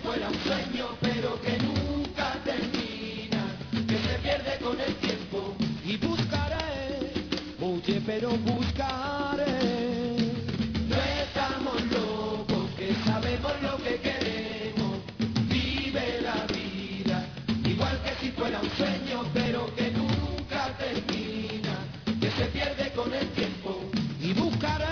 fuera un sueño, pero que nunca termina, que se pierde con el tiempo. Y buscaré, oye, pero buscaré. No estamos locos, que sabemos lo que queremos. Vive la vida, igual que si fuera un sueño, pero que nunca termina, que se pierde con el tiempo. Y buscaré.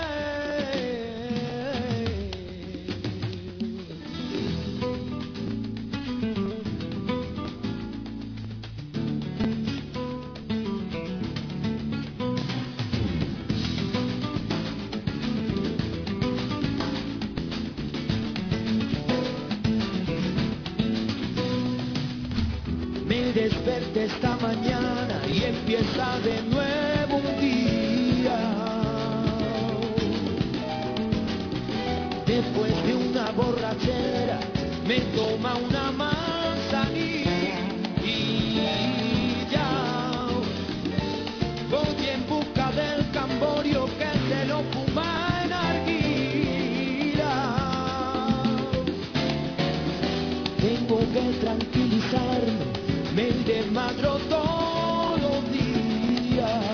Me desperté esta mañana y empieza de nuevo un día. Después de una borrachera me toma una manzanilla. Voy en busca del camborio que se lo fuma en arguila. Tengo que tranquilizarme. Me desmadro todos los días.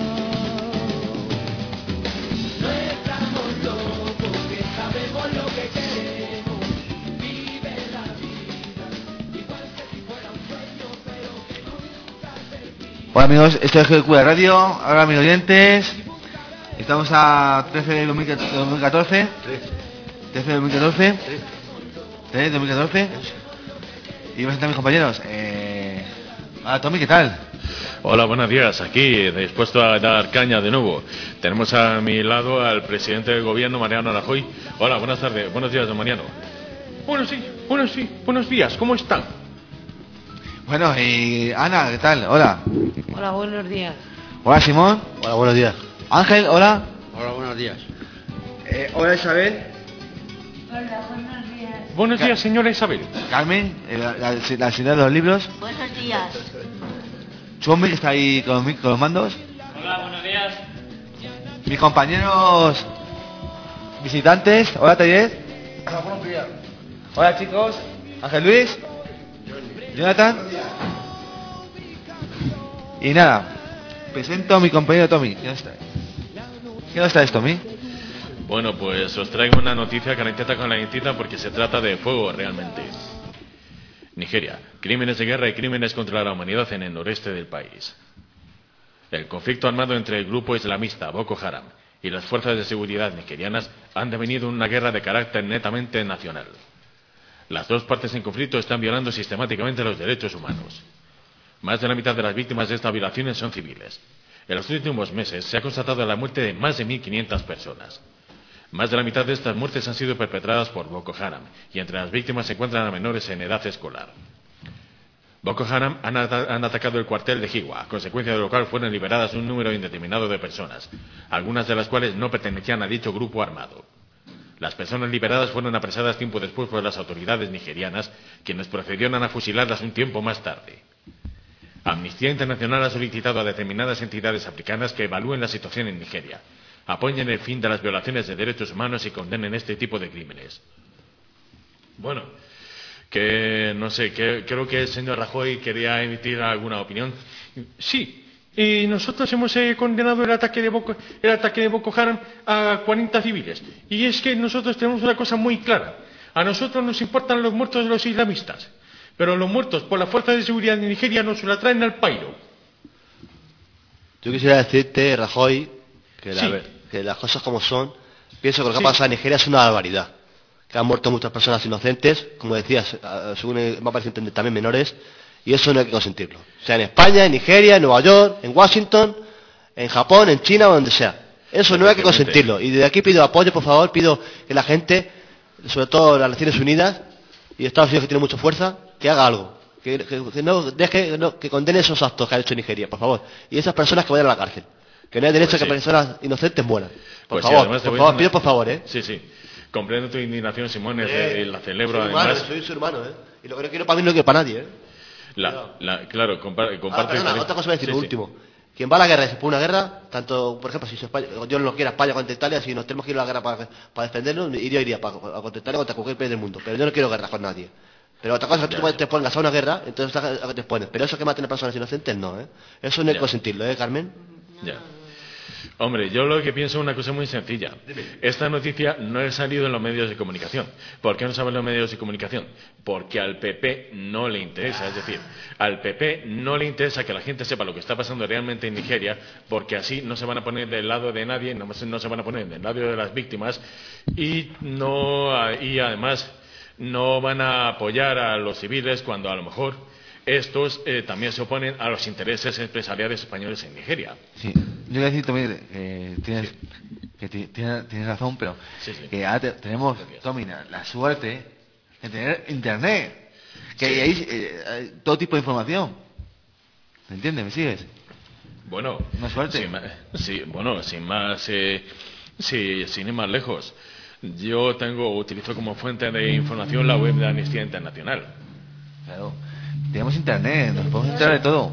No estamos locos, que sabemos lo que queremos. Vive la vida, igual que si fuera un sueño, pero que nunca termina. Hola amigos, esto es GQ Radio. Ahora mis oyentes, estamos a 13 de 2014. 13 de 2014. 13 de 2014. Y vamos a estar mis compañeros. Hola Tommy, ¿qué tal? Hola, buenos días. Aquí, dispuesto a dar caña de nuevo. Tenemos a mi lado al presidente del gobierno, Mariano Rajoy. Hola, buenas tardes. Buenos días, don Mariano. Buenos días. ¿Cómo están? Bueno, y Ana, ¿qué tal? Hola. Hola, buenos días. Hola Simón. Hola, buenos días. Ángel, hola. Hola, buenos días. Hola Isabel. Hola, buenos días. Buenos días, señora Isabel. Carmen, la señora de los libros. Buenos días. Chombi, que está ahí con los mandos. Hola, buenos días. Mis compañeros visitantes. Hola Taller. Hola, buenos días. Hola chicos. Ángel Luis. Jonathan. Y nada, presento a mi compañero Tommy. ¿Qué no está Tommy? Bueno, pues os traigo una noticia calentita con la calentita porque se trata de fuego realmente. Nigeria, crímenes de guerra y crímenes contra la humanidad en el noreste del país. El conflicto armado entre el grupo islamista Boko Haram y las fuerzas de seguridad nigerianas han devenido una guerra de carácter netamente nacional. Las dos partes en conflicto están violando sistemáticamente los derechos humanos. Más de la mitad de las víctimas de estas violaciones son civiles. En los últimos meses se ha constatado la muerte de más de 1.500 personas. Más de la mitad de estas muertes han sido perpetradas por Boko Haram y entre las víctimas se encuentran a menores en edad escolar. Boko Haram han atacado el cuartel de Jiwa, a consecuencia de lo cual fueron liberadas un número indeterminado de personas, algunas de las cuales no pertenecían a dicho grupo armado. Las personas liberadas fueron apresadas tiempo después por las autoridades nigerianas, quienes procedieron a fusilarlas un tiempo más tarde. Amnistía Internacional ha solicitado a determinadas entidades africanas que evalúen la situación en Nigeria, apoyen el fin de las violaciones de derechos humanos y condenen este tipo de crímenes. Bueno, que no sé, creo que el señor Rajoy quería emitir alguna opinión. Sí, nosotros hemos condenado el ataque de Boko Haram a 40 civiles. Y es que nosotros tenemos una cosa muy clara. A nosotros nos importan los muertos de los islamistas, pero los muertos por la fuerza de seguridad de Nigeria nos la traen al pairo. Yo quisiera decirte, Rajoy, que, Sí. que las cosas como son, pienso que lo que ha pasado en Nigeria es una barbaridad. Que han muerto muchas personas inocentes, como decías, según me ha parecido entender, también menores, y eso no hay que consentirlo. O sea, en España, en Nigeria, en Nueva York, en Washington, en Japón, en China o donde sea. Eso no hay que consentirlo. Y desde aquí pido apoyo, por favor, pido que la gente, sobre todo las Naciones Unidas y Estados Unidos, que tiene mucha fuerza, que haga algo. Que condene esos actos que ha hecho Nigeria, por favor. Y esas personas que vayan a la cárcel. Que no hay derecho a que personas inocentes mueran. Por favor, pido por favor, ¿eh? Sí, sí. Comprendo tu indignación, Simón, y la celebro además. Soy un ser humano, ¿eh? Y lo que no quiero para mí no quiero para nadie, ¿eh? Claro, comparte. Otra cosa voy a decir, lo último. Quien va a la guerra y se pone una guerra, tanto, por ejemplo, si España, yo no quiero España contra Italia, si nos tenemos que ir a la guerra para defendernos, yo iría para contra Italia contra cualquier país del mundo. Pero yo no quiero guerra con nadie. Pero otra cosa es que tú te pongas a una guerra, entonces te pones. Pero eso que maten a personas inocentes, no, ¿eh? Eso no hay que consentirlo, ¿eh, Carmen? Ya. Hombre, yo lo que pienso es una cosa muy sencilla. Esta noticia no ha salido en los medios de comunicación. ¿Por qué no sale en los medios de comunicación? Porque al PP no le interesa. Es decir, al PP no le interesa que la gente sepa lo que está pasando realmente en Nigeria, porque así no se van a poner del lado de nadie, no se van a poner del lado de las víctimas y además no van a apoyar a los civiles cuando a lo mejor estos también se oponen a los intereses empresariales españoles en Nigeria. Sí, yo voy a decir, Tommy, tienes razón, pero que ahora tenemos, Tommy, la suerte de tener internet, que hay todo tipo de información. ¿Me entiendes? ¿Me sigues? Bueno, una suerte. Sin ir más lejos, yo utilizo como fuente de información la web de Amnistía Internacional. Claro. Tenemos internet, nos podemos enterar de todo.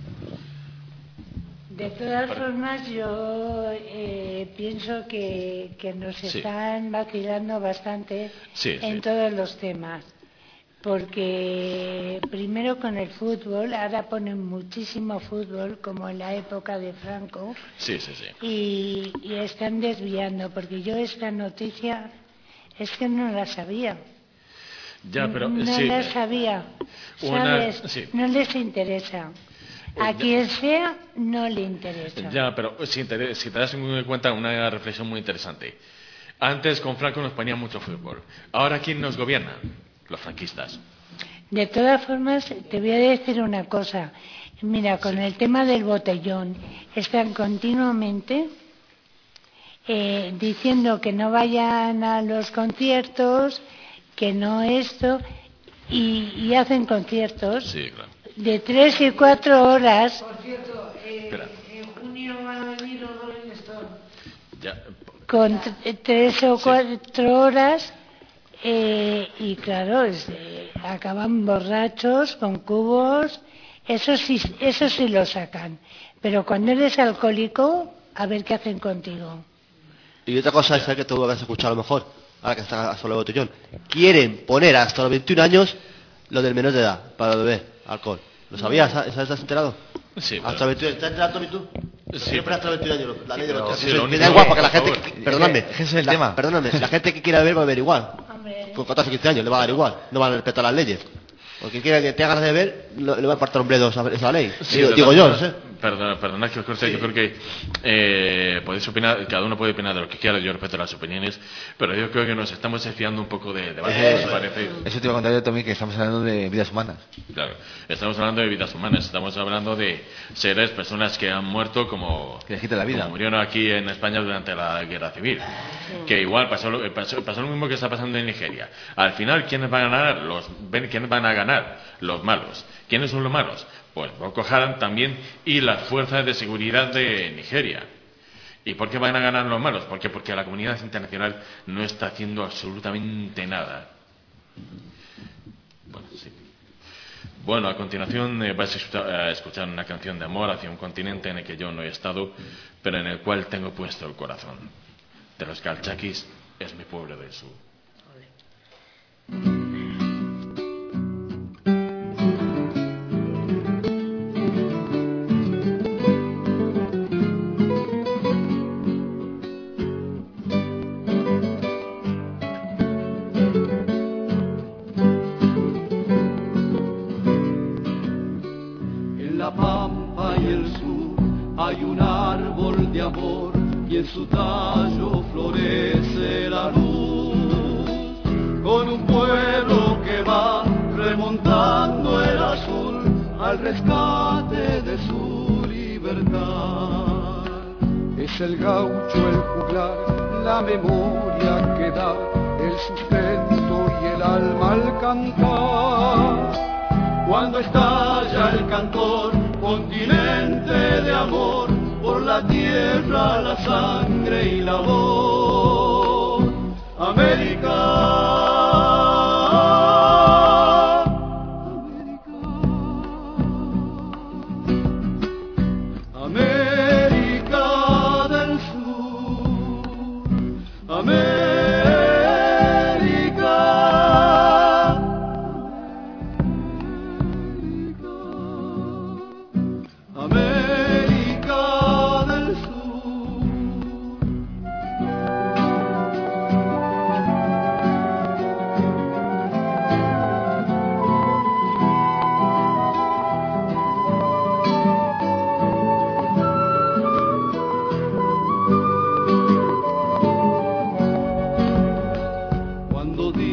De todas formas, yo pienso que nos están vacilando bastante en todos los temas. Porque primero con el fútbol, ahora ponen muchísimo fútbol, como en la época de Franco. Y están desviando, porque yo esta noticia es que no la sabía. Ya, pero no la sabía, ¿sabes? No les interesa. A quien sea, no le interesa. Ya, pero si te das cuenta, una reflexión muy interesante. Antes con Franco nos ponía mucho fútbol. Ahora, ¿quién nos gobierna? Los franquistas. De todas formas, te voy a decir una cosa. Mira, con el tema del botellón, están continuamente diciendo que no vayan a los conciertos, que no esto, y hacen conciertos de 3 y 4 horas. Por cierto, en junio va a venir los Rolling Stones. Con 3 o 4 horas, y claro, acaban borrachos, con cubos, eso sí lo sacan. Pero cuando eres alcohólico, a ver qué hacen contigo. Y otra cosa es que tú has escuchado a lo mejor, ahora que está sobre el botellón, quieren poner hasta los 21 años lo del menor de edad para beber alcohol. ¿Lo sabías? ¿Estás enterado? Sí. Hasta 21, ¿estás enterado tú? Sí. Siempre hasta los 21 años. La ley de los me da igual, porque la gente... Perdóname, ese es el tema. Perdóname, la gente que quiera beber va a beber igual. Con 14 o 15 años le va a dar igual. No van a respetar las leyes. Porque quiera que tenga ganas de beber, le va a apartar un bledo esa ley. Digo yo, no sé. Perdona que os corte, yo creo que podéis opinar, cada uno puede opinar de lo que quiera, yo respeto las opiniones, pero yo creo que nos estamos desviando un poco de debate, ¿os parece? Eso te iba a contar yo también, que estamos hablando de vidas humanas. Claro, estamos hablando de vidas humanas, estamos hablando de seres, personas que han muerto como murieron aquí en España durante la guerra civil, que igual pasó lo mismo que está pasando en Nigeria. Al final, ¿quiénes van a ganar? Los malos. ¿Quiénes son los malos? Pues Boko Haram también y las fuerzas de seguridad de Nigeria. ¿Y por qué van a ganar los malos? Porque la comunidad internacional no está haciendo absolutamente nada. Bueno, a continuación vais a escuchar una canción de amor hacia un continente en el que yo no he estado, pero en el cual tengo puesto el corazón. De los calchaquis, es mi pueblo del sur. Hay un árbol de amor y en su tallo florece la luz, con un pueblo que va remontando el azul al rescate de su libertad. Es el gaucho, el juglar, la memoria que da el sustento y el alma al cantar. Cuando estalla el cantor, continente de amor, por la tierra, la sangre y la voz. América.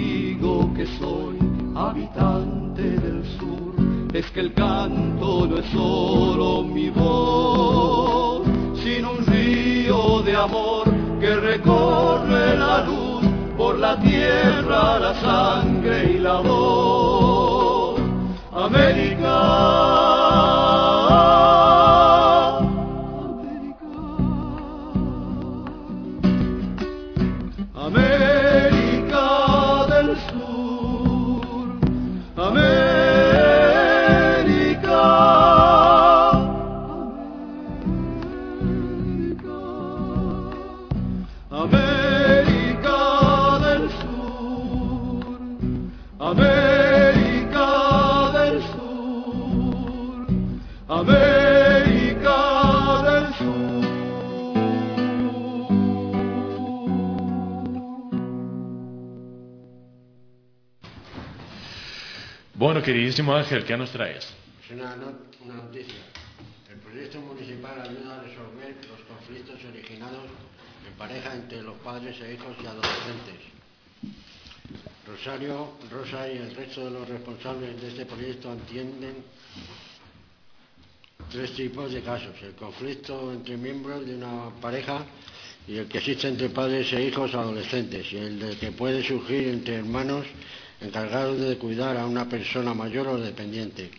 digo que soy habitante del sur, es que el canto no es solo mi voz, sino un río de amor que recorre la luz por la tierra, la sangre y la voz. América. América del Sur, América, América, América del Sur, América del Sur, América del Sur. Bueno, queridísimo Ángel, ¿qué nos traes? Es una noticia. El proyecto municipal ayuda a resolver los conflictos originados en pareja entre los padres e hijos y adolescentes. Rosario, Rosa y el resto de los responsables de este proyecto entienden tres tipos de casos: el conflicto entre miembros de una pareja, y el que existe entre padres e hijos adolescentes, y el de que puede surgir entre hermanos encargados de cuidar a una persona mayor o dependiente.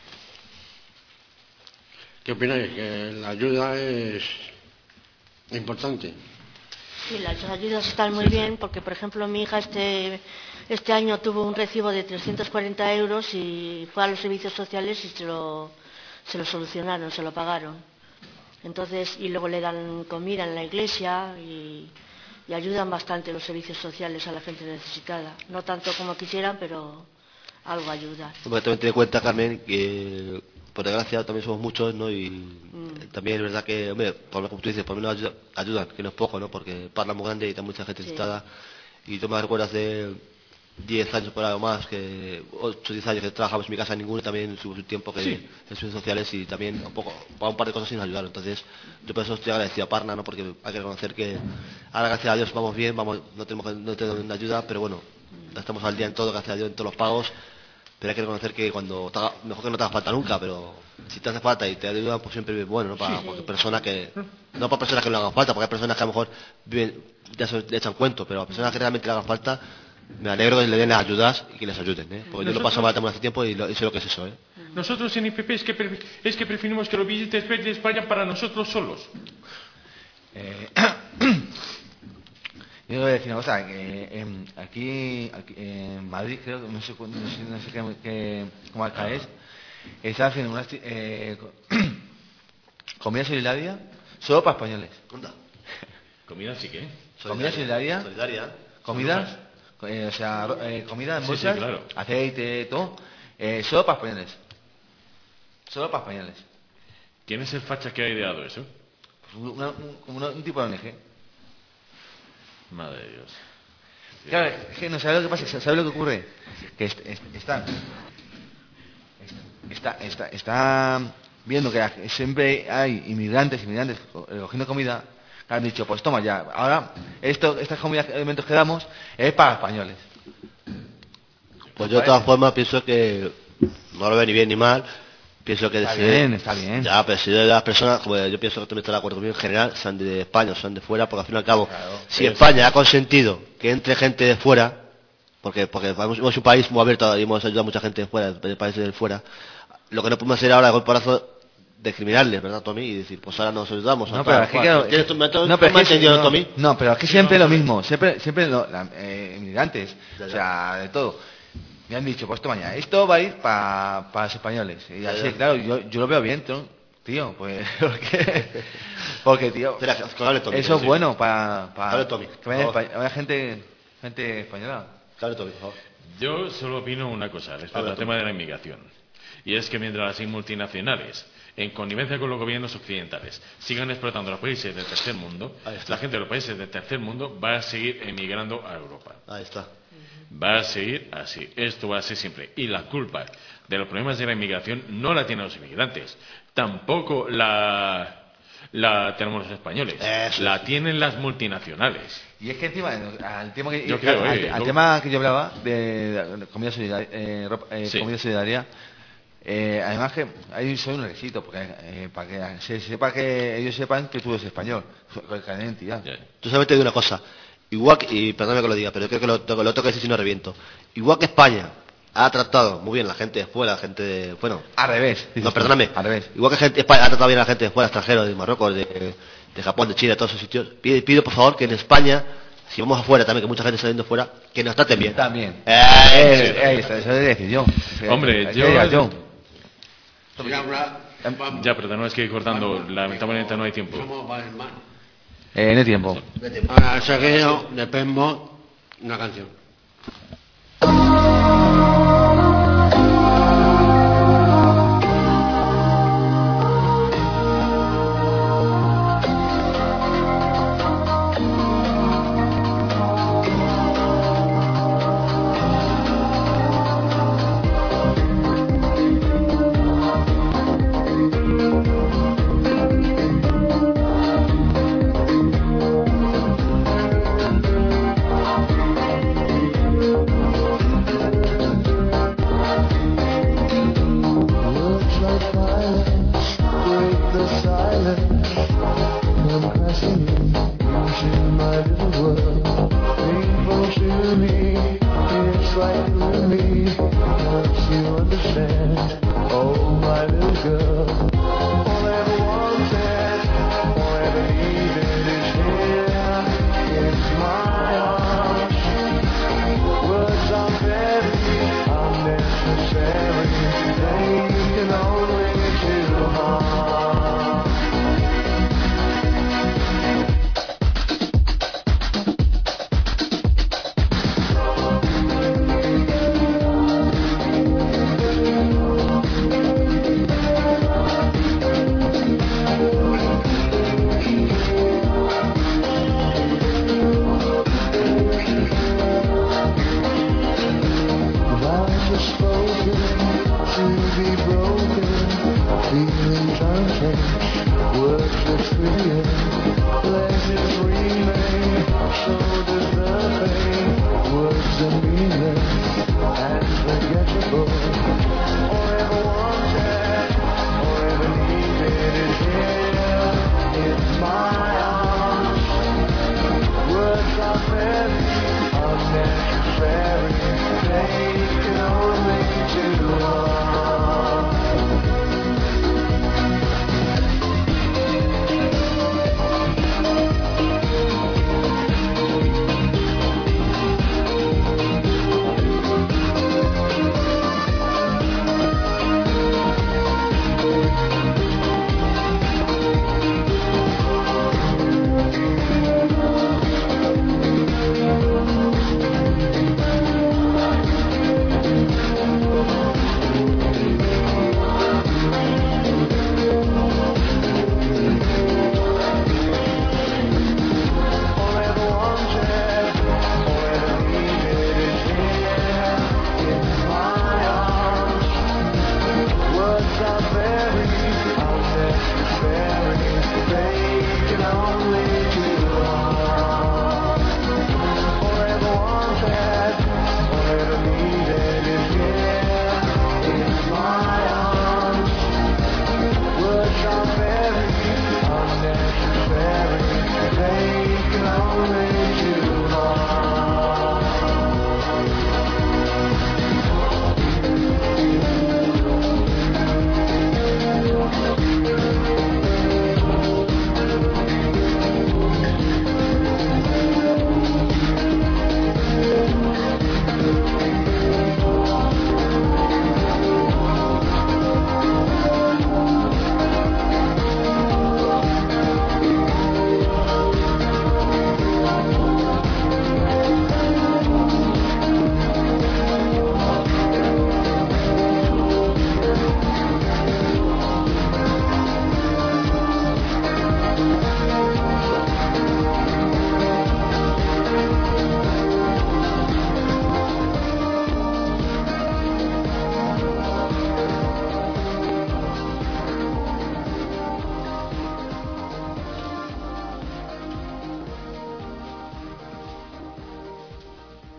¿Qué opináis? ¿Que la ayuda es importante? Sí, las ayudas están muy bien porque, por ejemplo, mi hija este año tuvo un recibo de 340 euros y fue a los servicios sociales y se lo solucionaron, se lo pagaron. Entonces, y luego le dan comida en la iglesia y ayudan bastante los servicios sociales a la gente necesitada. No tanto como quisieran, pero algo ayuda. Hombre, también ten en cuenta, Carmen, que por desgracia también somos muchos, ¿no? Y también es verdad que, hombre, como tú dices, por lo menos ayudan, que no es poco, ¿no? Porque Parla es muy grande y hay mucha gente necesitada. Y tú me recuerdas de 10 años por algo más, que 8 o 10 años que trabajamos en mi casa, ninguno también su tiempo que en servicios sociales, y también un poco, para un par de cosas sin ayudar. Entonces, yo por eso estoy agradecido a Parna, ¿no? Porque hay que reconocer que ahora, gracias a Dios, vamos bien, no tenemos ayuda, pero bueno, estamos al día en todo, gracias a Dios, en todos los pagos. Pero hay que reconocer que mejor que no te haga falta nunca, pero si te hace falta y te ayudan, pues siempre es bueno, ¿no? Para personas que, no para personas que no le hagan falta, porque hay personas que a lo mejor viven, ya se le echan cuento, pero a personas que realmente le hagan falta, me alegro de que le den las ayudas y que les ayuden, ¿eh? Porque yo lo paso mal también hace tiempo y sé lo que es eso, ¿eh? Nosotros en IPP es que preferimos que los billetes verdes vayan para nosotros solos. Yo voy a decir una cosa, que aquí en Madrid, creo que no sé qué comarca es, está haciendo una comida solidaria solo para españoles. ¿Comida sí qué? Comida solidaria. Comidas, comida en bolsas, claro. aceite, todo, solo para españoles. Solo para españoles. ¿Quién es el facha que ha ideado eso? Pues un tipo de ONG. Madre de Dios. Claro, es que no sabes lo que pasa, ¿sabes lo que ocurre? Que está viendo que siempre hay inmigrantes cogiendo comida, que han dicho, pues toma ya, ahora estas comidas, alimentos que damos es para españoles. Pues yo de todas formas pienso que no lo veo ni bien ni mal. Pienso que está bien. Ya, pero si de las personas, como yo pienso que tú no estás de acuerdo conmigo, en general, sean de España o sean de fuera, porque al fin y al cabo, si España ha consentido que entre gente de fuera, porque somos un país muy abierto y hemos ayudado a mucha gente de fuera, de países de fuera, lo que no podemos hacer ahora de golporazo discriminarles, ¿verdad, Tommy? Y decir, pues ahora nos ayudamos. No, pero es que claro, no, pero es que siempre lo mismo, siempre inmigrantes, o sea, de todo. Me han dicho, pues mañana, esto va a ir para los españoles. Y así, claro, yo lo veo bien, tío, pues, porque tío, eso es bueno para que vaya gente española. Claro, Tommy, por favor. Yo solo opino una cosa respecto al tema de la inmigración. Y es que mientras las multinacionales, en connivencia con los gobiernos occidentales, sigan explotando los países del tercer mundo, la gente de los países del tercer mundo va a seguir emigrando a Europa. Ahí está. Va a seguir así. Esto va a ser siempre. Y la culpa de los problemas de la inmigración no la tienen los inmigrantes. Tampoco la la tenemos los españoles. La tienen las multinacionales. Y es que encima, al tema que, Yo creo, al tema que yo hablaba de comida solidaria, Sí. comida solidaria, además que hay solo un requisito, porque para que se sepa, que ellos sepan que tú eres español, con el carnet de identidad. Tú solamente digo una cosa, igual que, y perdóname que lo diga, pero creo que lo tengo que decir si no reviento. Igual que España ha tratado muy bien la gente de fuera, la gente de, bueno, Al revés. no, perdóname, Al revés. igual que España ha tratado bien a la gente de fuera, extranjeros, de Marruecos, de Japón, de Chile, de todos esos sitios, pido por favor que en España, si vamos afuera también, que mucha gente está yendo fuera, que nos traten bien. También. Eso Eso es decisión. Hombre, yo... habla, Ya, pero tenemos que ir cortando. Lamentablemente no hay tiempo. somos Balman. No hay tiempo. Ahora, seguido de Penmo, una canción.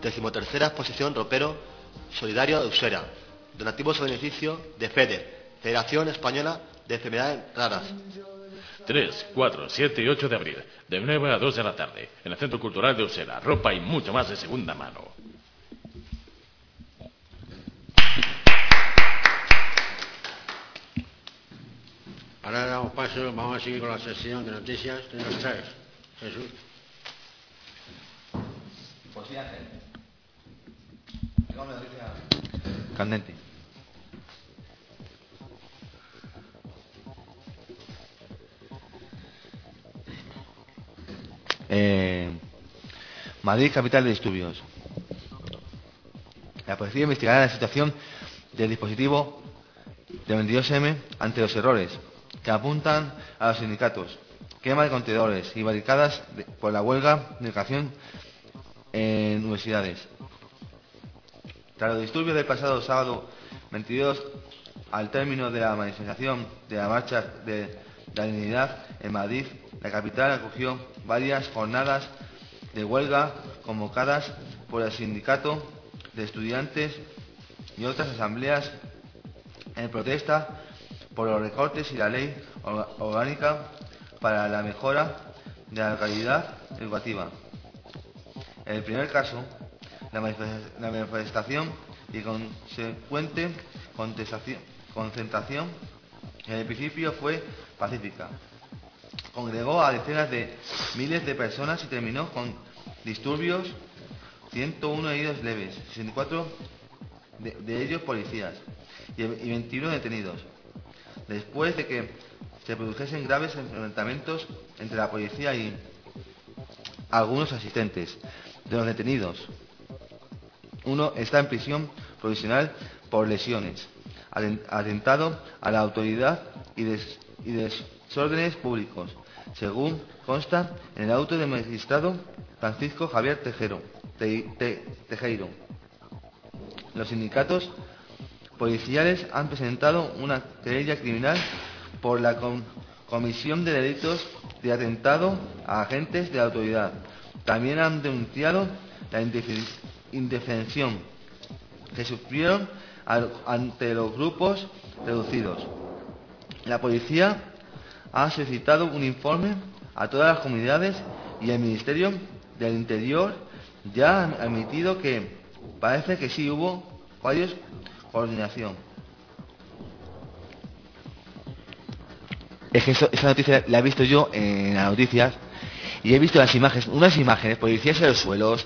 13ª exposición ropero solidario de Usera. Donativos a beneficio de FEDER, Federación Española de Enfermedades Raras. 3, 4, 7 y 8 de abril, de 9 a 2 de la tarde, en el Centro Cultural de Usera. Ropa y mucho más de segunda mano. Ahora damos paso, vamos a seguir con la sección de noticias que nos traes, Jesús. Pues sí, Ángel. Tengo una noticia candente. Madrid, capital de disturbios. La policía investigará la situación del dispositivo de 22M ante los errores que apuntan a los sindicatos, quema de contenedores y barricadas por la huelga de educación en universidades. Tras los disturbios del pasado sábado 22, al término de la manifestación de la marcha de la dignidad en Madrid, la capital acogió varias jornadas de huelga convocadas por el sindicato de estudiantes y otras asambleas en protesta por los recortes y la ley orgánica para la mejora de la calidad educativa. En el primer caso, la manifestación y consecuente concentración en el principio fue pacífica. Congregó a decenas de miles de personas y terminó con disturbios, 101 heridos leves, 64 de ellos policías y 21 detenidos. Después de que se produjesen graves enfrentamientos entre la policía y algunos asistentes de los detenidos. Uno está en prisión provisional por lesiones, atentado a la autoridad y desórdenes públicos, según consta en el auto del magistrado Francisco Javier Tejero. Los sindicatos policiales han presentado una querella criminal por la comisión de delitos de atentado a agentes de la autoridad. También han denunciado la indefensión que sufrieron ante los grupos reducidos. La policía ha solicitado un informe a todas las comunidades y el Ministerio del Interior ya ha admitido que parece que sí hubo fallos de coordinación. Es que esa noticia la he visto yo en las noticias y he visto las imágenes, unas imágenes, policías en los suelos,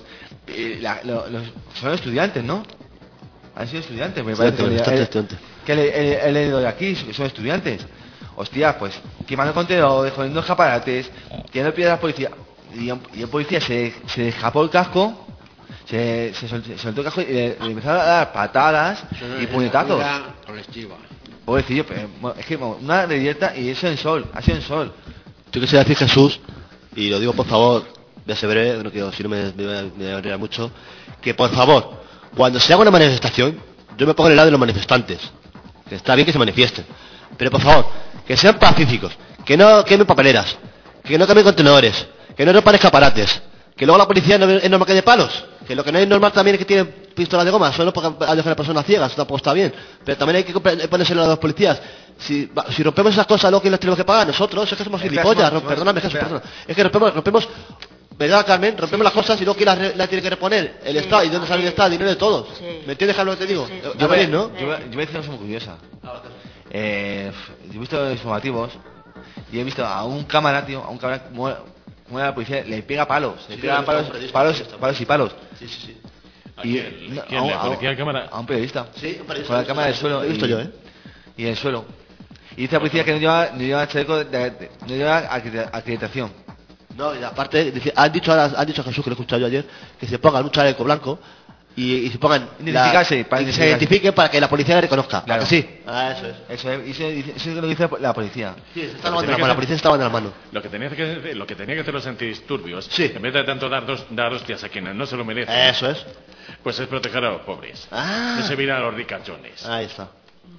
son estudiantes, ¿no? Han sido estudiantes, me parece que he leído de aquí, que son estudiantes. Hostia, pues quemando contenedores, jodiendo escaparates, tirando piedras a la policía. Y el policía se escapó el casco, se soltó el casco y le empezaron a dar patadas y puñetazos. Pobrecillo, es que una reyerta y eso en sol, ha sido en sol. Yo quisiera decir, Jesús, y lo digo por favor, voy a ser breve, no quiero, si no me aburrirá mucho, que por favor, cuando se haga una manifestación, yo me pongo en el lado de los manifestantes, que está bien que se manifiesten, pero por favor, que sean pacíficos, que no quemen papeleras, que no quemen contenedores, que no rompan escaparates, que luego la policía no es normal que haya palos, que lo que no es normal también es que tienen pistolas de goma, solo porque ha dejado a personas ciegas, eso tampoco está bien, pero también hay que ponerse en los policías. Si rompemos esas cosas, luego ¿quién las tenemos que pagar? Nosotros, es que somos gilipollas, perdóname Jesús, perdona. Es que rompemos, ¿verdad, Carmen? Rompemos las cosas y luego ¿quién las tiene que reponer? El Estado, ¿y dónde sale el Estado? El dinero de todos. ¿Me entiendes, Carlos, lo que te digo? Yo voy a decir una cosa muy curiosa. Yo he visto los informativos y he visto a un cámara, tío, como la policía le pega palos, le pega palos y palos. Sí. Y ¿Quién? ¿La policía de cámara? A un periodista. Sí, un periodista. Con la cámara del suelo. He visto yo, Y en el suelo. Y dice la policía que no lleva chaleco, no lleva acreditación. No, y aparte, han dicho a Jesús, que lo he escuchado yo ayer, que se pongan un chaleco blanco y se pongan identificarse, se identifiquen para que la policía le reconozca. Claro. Sí. Eso es lo que dice la policía. Sí, se está lavando la mano, la policía se está lavando las manos. Lo que tenía que hacer los antidisturbios, sí, en vez de tanto dar hostias a quienes no se lo merecen, eso es, pues es proteger a los pobres. No servir a los ricachones. Ahí está.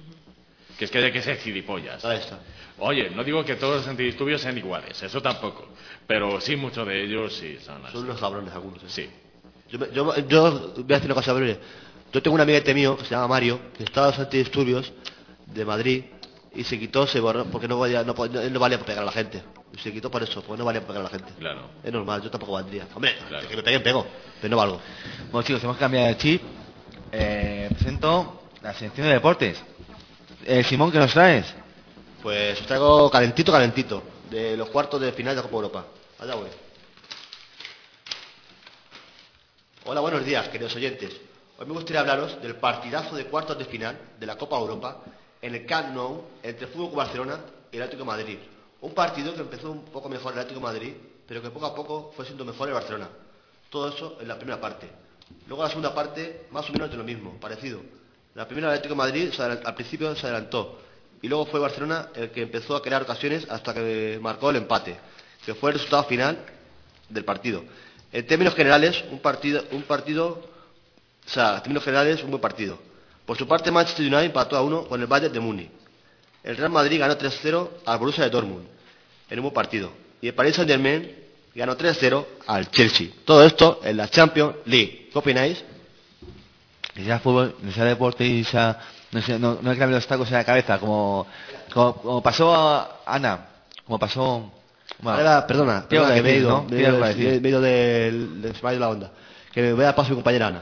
Que es que haya que ser gilipollas. Ahí está. Oye, no digo que todos los antidisturbios sean iguales, eso tampoco, pero sí muchos de ellos sí son así. Son unos cabrones algunos. Sí. Yo voy a decir una cosa breve. Yo tengo un amiguete mío que se llama Mario, que estaba en los antidisturbios de Madrid y se quitó, se borró, porque no valía para pegar a la gente. Y se quitó por eso, porque no valía para pegar a la gente. Claro. Es normal, yo tampoco valdría. Hombre, Claro. que me peguen, pego, pero no valgo. Bueno, chicos, hemos cambiado de chip. Presento la sección de deportes. Simón, ¿qué nos traes? Pues os traigo calentito, de los cuartos de final de la Copa Europa. Allá voy. Hola, buenos días, queridos oyentes. Hoy me gustaría hablaros del partidazo de cuartos de final de la Copa Europa en el Camp Nou entre el FC Barcelona y el Atlético de Madrid. Un partido que empezó un poco mejor el Atlético de Madrid, pero que poco a poco fue siendo mejor el Barcelona. Todo eso en la primera parte. Luego la segunda parte, más o menos de lo mismo, parecido. La primera el Atlético de Madrid al principio se adelantó y luego fue Barcelona el que empezó a crear ocasiones hasta que marcó el empate, que fue el resultado final del partido. En términos generales, un buen partido. Por su parte, Manchester United empató a 1 con el Bayern de Múnich. El Real Madrid ganó 3-0 al Borussia de Dortmund en un buen partido. Y el Paris Saint-Germain ganó 3-0 al Chelsea. Todo esto en la Champions League. ¿Qué opináis? Que sea fútbol, que sea deporte y sea... No hay que abrir los tacos en la cabeza, como pasó a Ana, como pasó... Bueno, Ahora, perdona, ¿qué iba a que me he decir, ido, no? ¿Qué iba a decir? me he ido se me ha ido la onda. Que me voy a dar paso a mi compañera Ana.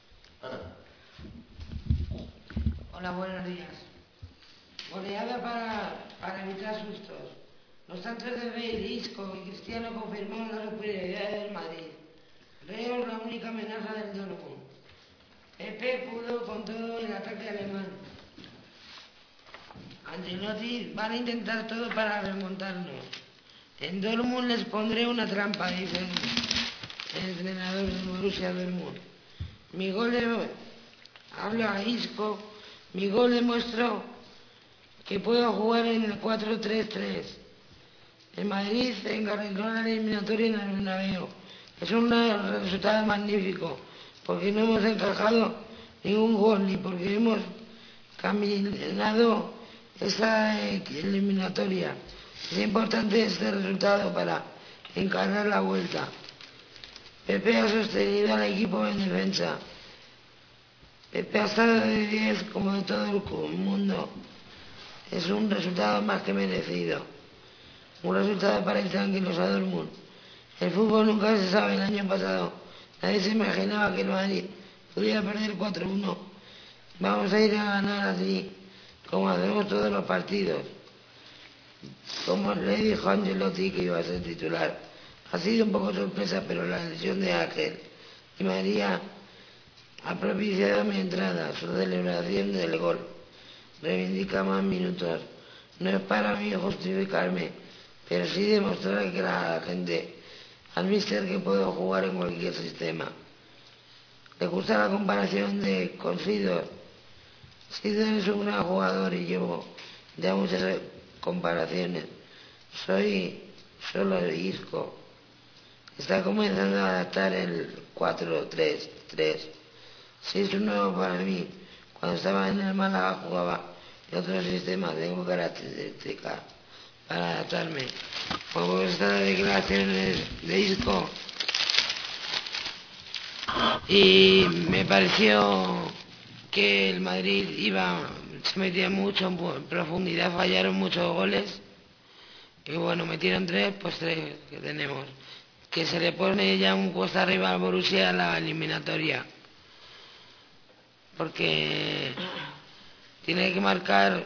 Hola, buenos días. Goleada para evitar sustos. Los tantos de Bale, Isco y Cristiano confirmaron la superioridad del Madrid. Reus la única amenaza del Dortmund. Pepe pudo con todo el ataque alemán. Ancelotti van a intentar todo para remontarnos. En Dortmund les pondré una trampa, dice el entrenador del Borussia Dortmund. Habla a Isco, mi gol demostró que puedo jugar en el 4-3-3. El Madrid encarriló la eliminatoria en el Bernabéu. Es un resultado magnífico, porque no hemos encajado ningún gol ni porque hemos caminado esta eliminatoria. Es importante este resultado para encarar la vuelta. Pepe ha sostenido al equipo en defensa. Pepe ha estado de 10 como de todo el mundo. Es un resultado más que merecido. Un resultado para ir tranquilos a Dortmund. El fútbol nunca se sabe. El año pasado nadie se imaginaba que el Madrid pudiera perder 4-1. Vamos a ir a ganar así, como hacemos todos los partidos. Como le dijo Ancelotti que iba a ser titular. Ha sido un poco sorpresa, pero la lesión de Ángel y María ha propiciado mi entrada. Su celebración del gol reivindica más minutos. No es para mí justificarme, pero sí demostrar que la gente al míster que puedo jugar en cualquier sistema. ¿Le gusta la comparación con Sidor? Sidor es un gran jugador y llevo ya muchas comparaciones. Soy solo Isco. Está comenzando a adaptar el 4-3-3. Sí, es un nuevo para mí. Cuando estaba en el Málaga jugaba en otro sistema. Tengo características para adaptarme. Como estas declaraciones de Isco, y me pareció que el Madrid se metía mucho en profundidad, fallaron muchos goles y bueno, metieron 3, pues 3 que tenemos, que se le pone ya un cuesta arriba al Borussia a la eliminatoria, porque tiene que marcar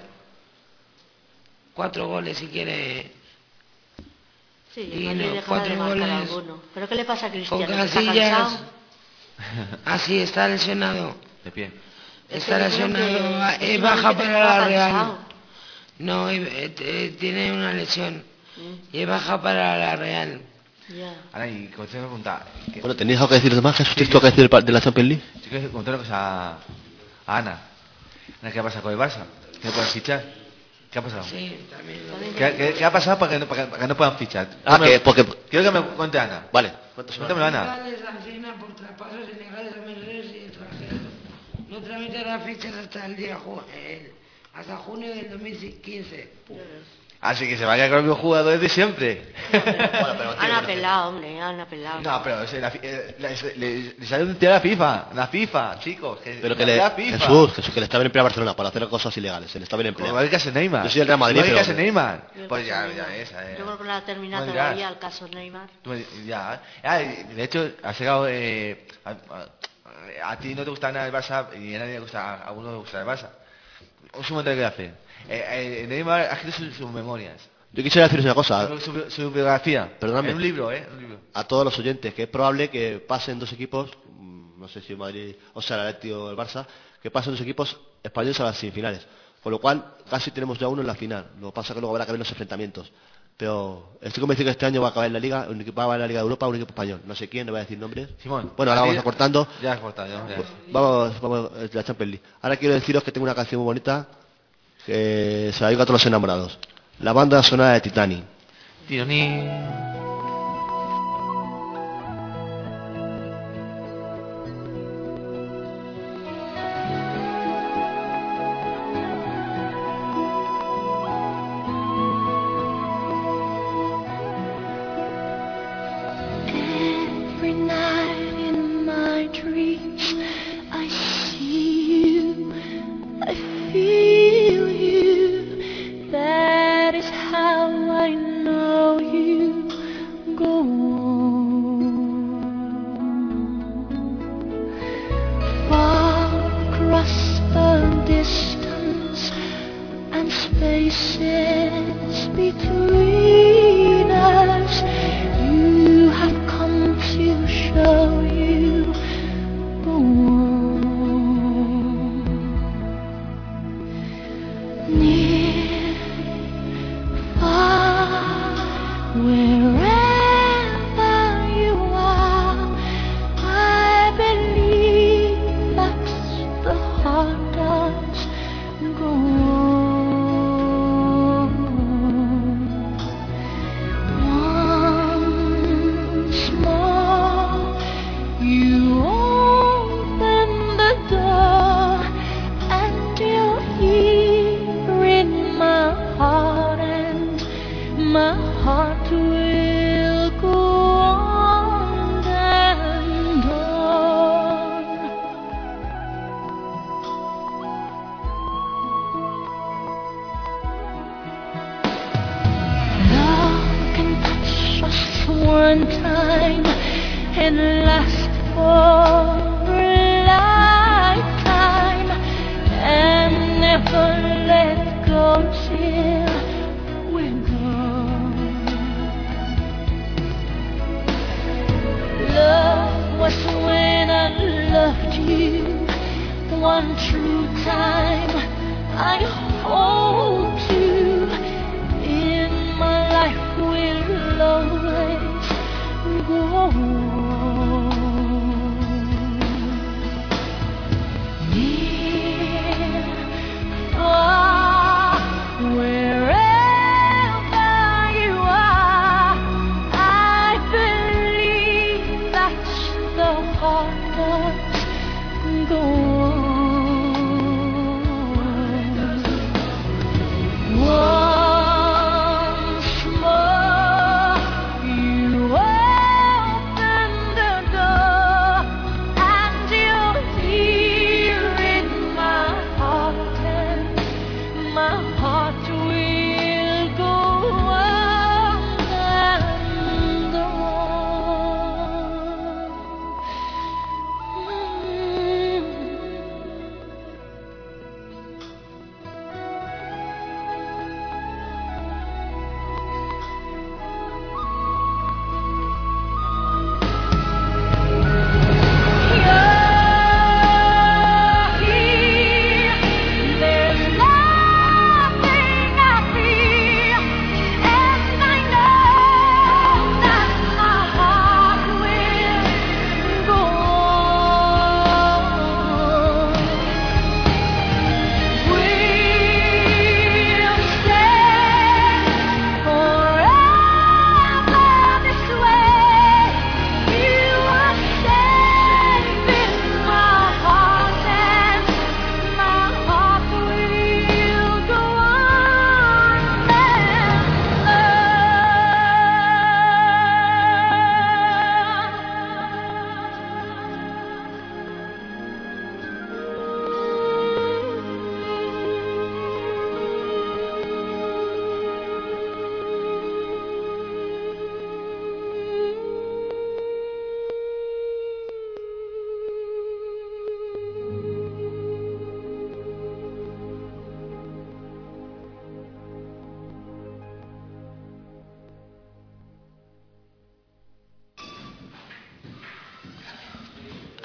4 goles si quiere. Sí, y el Madrid no, dejará 4 de marcar goles alguno. ¿Pero qué le pasa a con Cristiano? ¿Está Casillas. cansado? Así está lesionado. De pie. Está Es que yo creo lesionado. que Es baja últimamente para estaba la Real. cansado. No, tiene una lesión. Y es baja para la Real. Ya. Ahora, y como te pregunta... Bueno, ¿tenéis algo que decir más? ¿Jesús, tienes algo que decir de la Champions League? Yo quiero contar una cosa a Ana. Ana, ¿qué ha pasado con el Barça? ¿Que no pueden fichar? ¿Qué ha pasado? Sí, también lo ¿Qué ha pasado para que no puedan fichar? Porque... Quiero que me cuente Ana. Vale. Cuéntamelo, Ana. les sanciona por traspasos ilegales a menores y extranjeros. No tramitará fichas hasta hasta junio del 2015. Así que se va a quedar con los mismos jugadores de siempre. Bueno, pero, tío, Han apelado, hombre, han apelado. No, pero le sale un tío a la FIFA, chicos. Pero que le, la FIFA. Jesús, que le está bien empleado a Barcelona para hacer cosas ilegales. Se le está bien empleado. Igual que hace Neymar. Yo soy el Real Madrid, Igual que pero... hace Neymar. Yo Pues ya Neymar. ves. Yo creo que no ha terminado No dirás. todavía el caso Neymar. Ya. De hecho, has llegado... a ti no te gusta nada el Barça y a nadie le gusta, a uno le gusta el Barça. Un comentario que hace. Neymar ha escrito sus memorias. Yo quisiera deciros una cosa. Su biografía. Perdóname. En un libro, Un libro. A todos los oyentes, que es probable que pasen dos equipos, no sé si el Madrid, o sea, el Atleti o el Barça, que pasen dos equipos españoles a las semifinales. Con lo cual, casi tenemos ya uno en la final. Lo que pasa es que luego habrá que ver los enfrentamientos. Pero estoy convencido que este año va a acabar en la Liga, un equipo va a acabar en la Liga de Europa, un equipo español. No sé quién, no voy a decir nombres. Simón. Bueno, ahora vamos acortando. Ya has cortado, ya. Vamos, la Champions League. Ahora quiero deciros que tengo una canción muy bonita que se la digo a todos los enamorados. La banda sonora de Titanic. Tironí. Every night in my dreams I see you, I feel you. That is how I know you. Go on. Far across the distance and spaces between us, you have come to show you. Go on. Near, far, wherever you are, I believe that's the heart does. Go on. Once more, you open the door, and you're here in my heart, and my heart will go on and on. Love can touch us one time and last for a lifetime and never let go till we're gone. Love was when I loved you one true time. I hold you in my life will always go on. Near, far, wherever you are, I believe that's the heart does. Go on. Once more, you open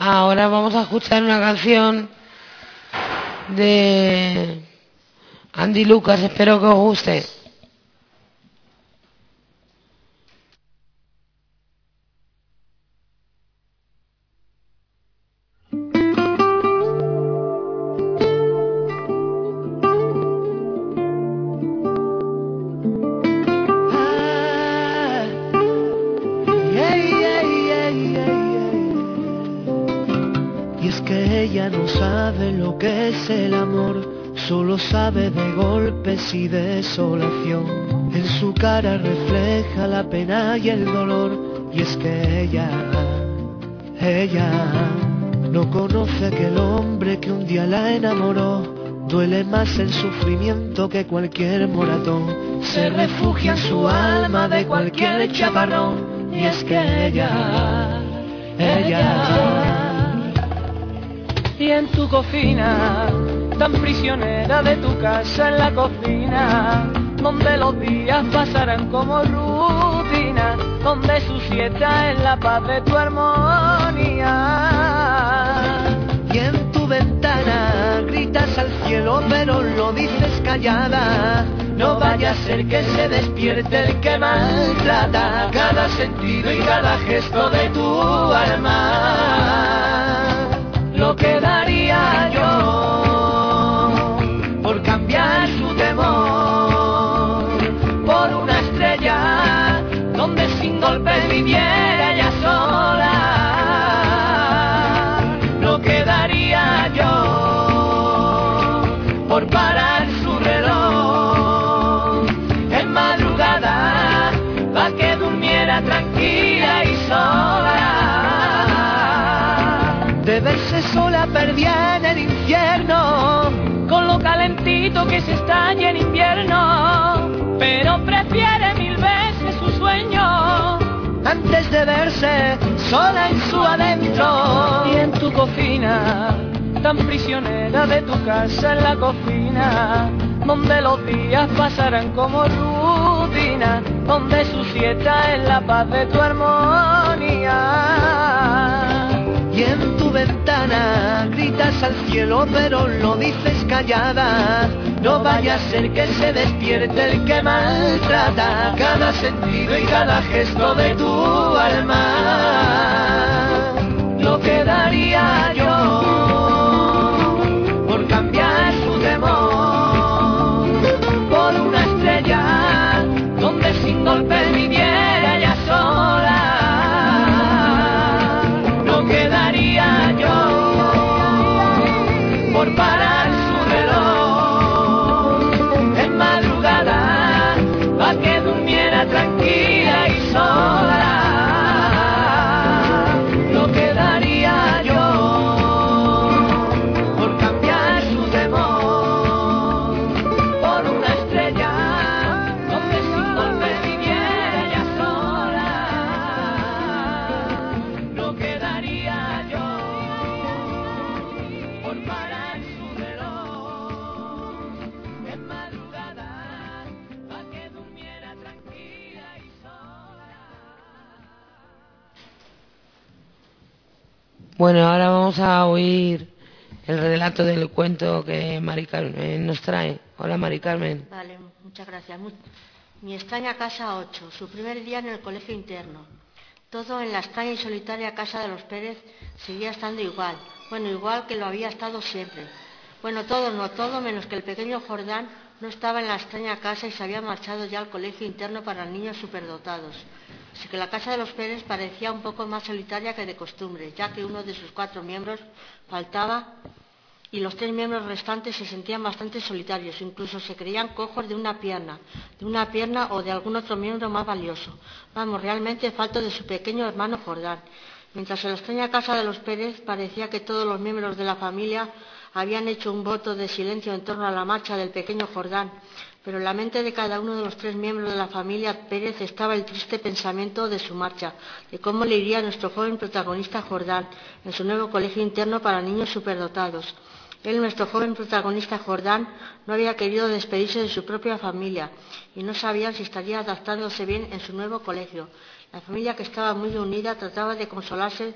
Ahora vamos a escuchar una canción de Andy Lucas, espero que os guste. Y es que ella no sabe lo que es el amor, solo sabe de golpes y desolación. En su cara refleja la pena y el dolor. Y es que ella no conoce aquel hombre que un día la enamoró. Duele más el sufrimiento que cualquier moratón. Se refugia en su alma de cualquier chaparrón. Y es que ella Y en tu cocina, tan prisionera de tu casa en la cocina, donde los días pasarán como rutina, donde su siesta es la paz de tu armonía. Y en tu ventana gritas al cielo pero lo dices callada. No vaya a ser que se despierte el que maltrata cada sentido y cada gesto de tu alma. Lo que daría yo por cambiar su temor por una estrella donde sin golpes viviera ella sola. Lo que daría yo por parar su reloj en madrugada para que durmiera tranquila y sola. De verse sola perdida en el infierno, Con lo calentito que se está en invierno, pero prefiere mil veces su sueño antes de verse sola en su adentro. Y en tu cocina, tan prisionera de tu casa en la cocina, donde los días pasarán como rutina, donde su siesta es la paz de tu armonía. Y en tu ventana gritas al cielo pero lo dices callada. No vaya a ser que se despierte el que maltrata cada sentido y cada gesto de tu alma. Lo que daría yo por cambiar su temor por una estrella donde sin golpes viviera ella sola. Lo que daría yo por parar su reloj en madrugada para que durmiera tranquila y sola. Lo que daría yo por cambiar su temor por una estrella donde sin golpes viviera ella sola. Lo que daría yo por parar su reloj en madrugada para que durmiera tranquila y sola. Bueno, ahora vamos a oír el relato del cuento que Mari Carmen nos trae. Hola, Mari Carmen. Vale, muchas gracias. Mi extraña casa 8, su primer día en el colegio interno. Todo en la extraña y solitaria casa de los Pérez seguía estando igual. Bueno, igual que lo había estado siempre. Bueno, todo menos que el pequeño Jordán no estaba en la extraña casa y se había marchado ya al colegio interno para niños superdotados. Así que la casa de los Pérez parecía un poco más solitaria que de costumbre, ya que uno de sus 4 miembros faltaba y los 3 miembros restantes se sentían bastante solitarios, incluso se creían cojos de una pierna o de algún otro miembro más valioso. Vamos, realmente falto de su pequeño hermano Jordán. Mientras en la extraña casa de los Pérez parecía que todos los miembros de la familia habían hecho un voto de silencio en torno a la marcha del pequeño Jordán, pero en la mente de cada uno de los 3 miembros de la familia Pérez estaba el triste pensamiento de su marcha, de cómo le iría a nuestro joven protagonista Jordán en su nuevo colegio interno para niños superdotados. Él, nuestro joven protagonista Jordán, no había querido despedirse de su propia familia y no sabía si estaría adaptándose bien en su nuevo colegio. La familia, que estaba muy unida, trataba de consolarse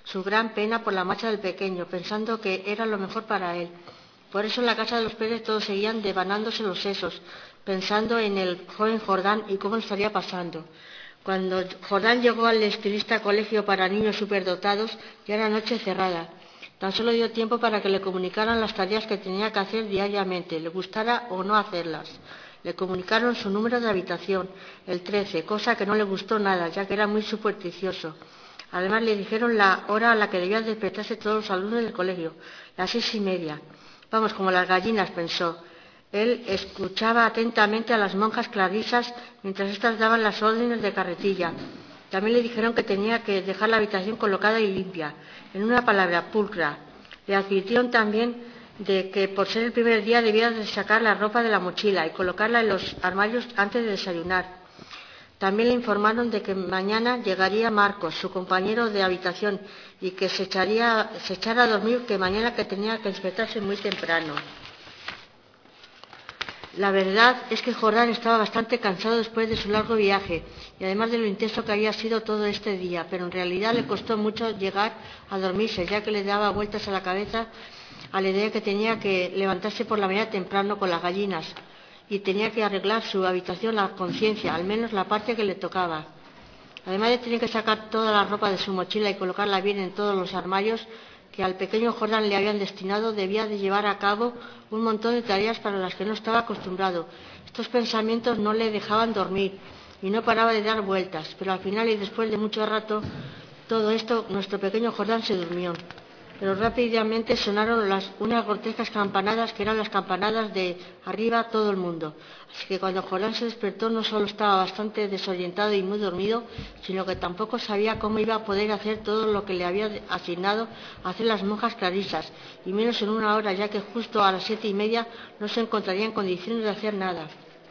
su gran pena por la marcha del pequeño, pensando que era lo mejor para él. Por eso en la casa de los Pérez todos seguían devanándose los sesos, pensando en el joven Jordán y cómo lo estaría pasando. Cuando Jordán llegó al estilista colegio para niños superdotados, ya era noche cerrada. Tan solo dio tiempo para que le comunicaran las tareas que tenía que hacer diariamente, le gustara o no hacerlas. Le comunicaron su número de habitación, el 13, cosa que no le gustó nada, ya que era muy supersticioso. Además le dijeron la hora a la que debían despertarse todos los alumnos del colegio, las 6:30. Vamos, como las gallinas, pensó. Él escuchaba atentamente a las monjas clarisas mientras éstas daban las órdenes de carretilla. También le dijeron que tenía que dejar la habitación colocada y limpia, en una palabra, pulcra. Le advirtieron también de que por ser el primer día debía de sacar la ropa de la mochila y colocarla en los armarios antes de desayunar. También le informaron de que mañana llegaría Marcos, su compañero de habitación, y que se echara a dormir, que mañana que tenía que despertarse muy temprano. La verdad es que Jordán estaba bastante cansado después de su largo viaje y además de lo intenso que había sido todo este día, pero en realidad le costó mucho llegar a dormirse, ya que le daba vueltas a la cabeza a la idea que tenía que levantarse por la mañana temprano con las gallinas y tenía que arreglar su habitación a conciencia, al menos la parte que le tocaba. Además de tener que sacar toda la ropa de su mochila y colocarla bien en todos los armarios que al pequeño Jordán le habían destinado, debía de llevar a cabo un montón de tareas para las que no estaba acostumbrado. Estos pensamientos no le dejaban dormir y no paraba de dar vueltas, pero al final y después de mucho rato, todo esto, nuestro pequeño Jordán se durmió. Pero rápidamente sonaron unas grotescas campanadas que eran las campanadas de arriba todo el mundo. Así que cuando Jordán se despertó no solo estaba bastante desorientado y muy dormido, sino que tampoco sabía cómo iba a poder hacer todo lo que le había asignado hacer las monjas clarisas, y menos en una hora, ya que justo a las 7:30 no se encontraría en condiciones de hacer nada.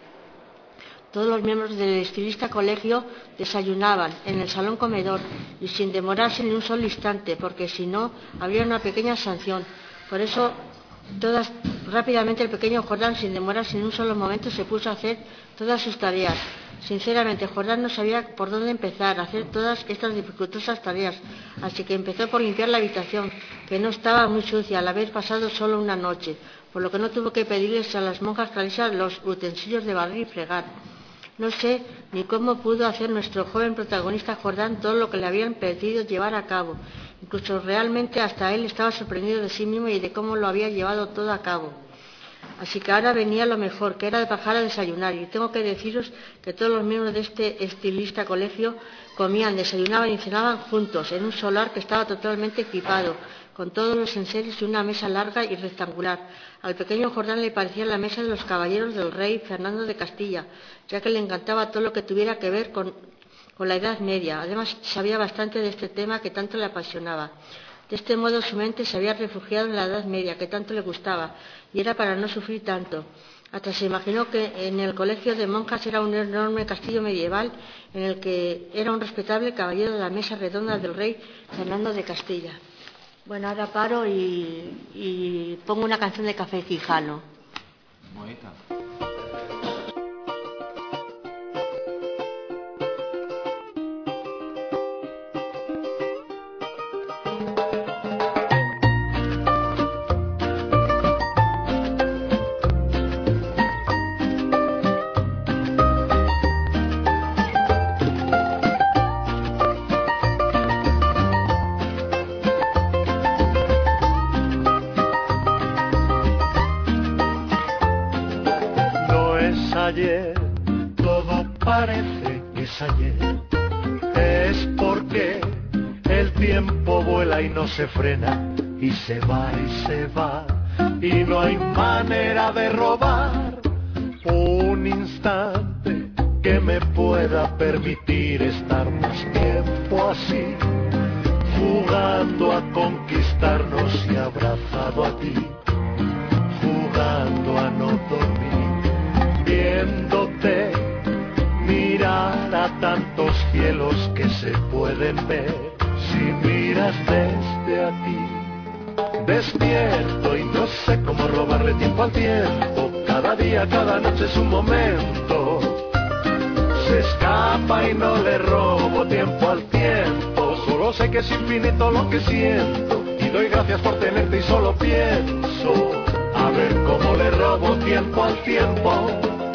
Todos los miembros del estilista colegio desayunaban en el salón comedor y sin demorarse ni un solo instante, porque si no, habría una pequeña sanción. Por eso, rápidamente el pequeño Jordán, sin demorarse ni un solo momento, se puso a hacer todas sus tareas. Sinceramente, Jordán no sabía por dónde empezar a hacer todas estas dificultosas tareas, así que empezó por limpiar la habitación, que no estaba muy sucia al haber pasado solo una noche, por lo que no tuvo que pedirles a las monjas clarisas los utensilios de barrer y fregar. No sé ni cómo pudo hacer nuestro joven protagonista Jordán todo lo que le habían pedido llevar a cabo. Incluso realmente hasta él estaba sorprendido de sí mismo y de cómo lo había llevado todo a cabo. Así que ahora venía lo mejor, que era de bajar a desayunar. Y tengo que deciros que todos los miembros de este estilista colegio comían, desayunaban y cenaban juntos en un solar que estaba totalmente equipado, con todos los enseres y una mesa larga y rectangular. Al pequeño Jordán le parecía la mesa de los caballeros del rey Fernando de Castilla, ya que le encantaba todo lo que tuviera que ver con la Edad Media. Además, sabía bastante de este tema que tanto le apasionaba. De este modo, su mente se había refugiado en la Edad Media, que tanto le gustaba, y era para no sufrir tanto. Hasta se imaginó que en el colegio de monjas era un enorme castillo medieval en el que era un respetable caballero de la mesa redonda del rey Fernando de Castilla. Bueno, ahora paro y pongo una canción de Café Quijano. Bonita. Ayer, todo parece que es ayer, es porque el tiempo vuela y no se frena, y se va, y no hay manera de robar un instante que me pueda permitir estar más tiempo así, jugando a conquistarnos y abrazado a ti, jugando a no dormir. Viéndote mirar a tantos cielos que se pueden ver si miras desde aquí. Despierto y no sé cómo robarle tiempo al tiempo. Cada día, cada noche es un momento. Se escapa y no le robo tiempo al tiempo. Solo sé que es infinito lo que siento y doy gracias por tenerte y solo pienso a ver cómo le robo tiempo al tiempo.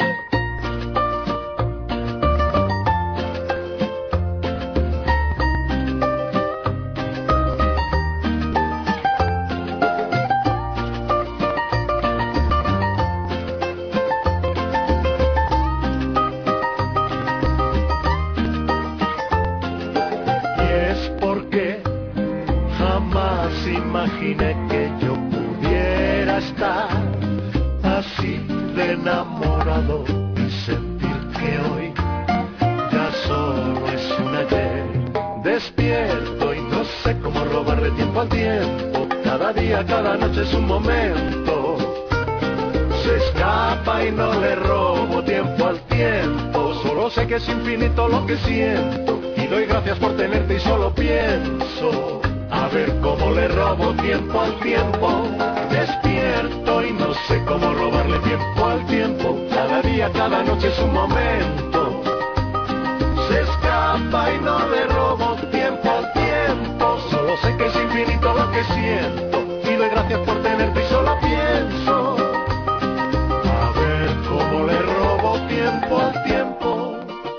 Imaginé que yo pudiera estar así de enamorado y sentir que hoy ya solo es un ayer. Despierto y no sé cómo robarle tiempo al tiempo. Cada día, cada noche es un momento. Se escapa y no le robo tiempo al tiempo. Solo sé que es infinito lo que siento y doy gracias por tenerte y solo pienso a ver cómo le robo tiempo al tiempo. Despierto y no sé cómo robarle tiempo al tiempo. Cada día, cada noche es un momento. Se escapa y no le robo tiempo al tiempo. Solo sé que es infinito lo que siento y doy gracias por tenerte y solo pienso a ver cómo le robo tiempo al tiempo.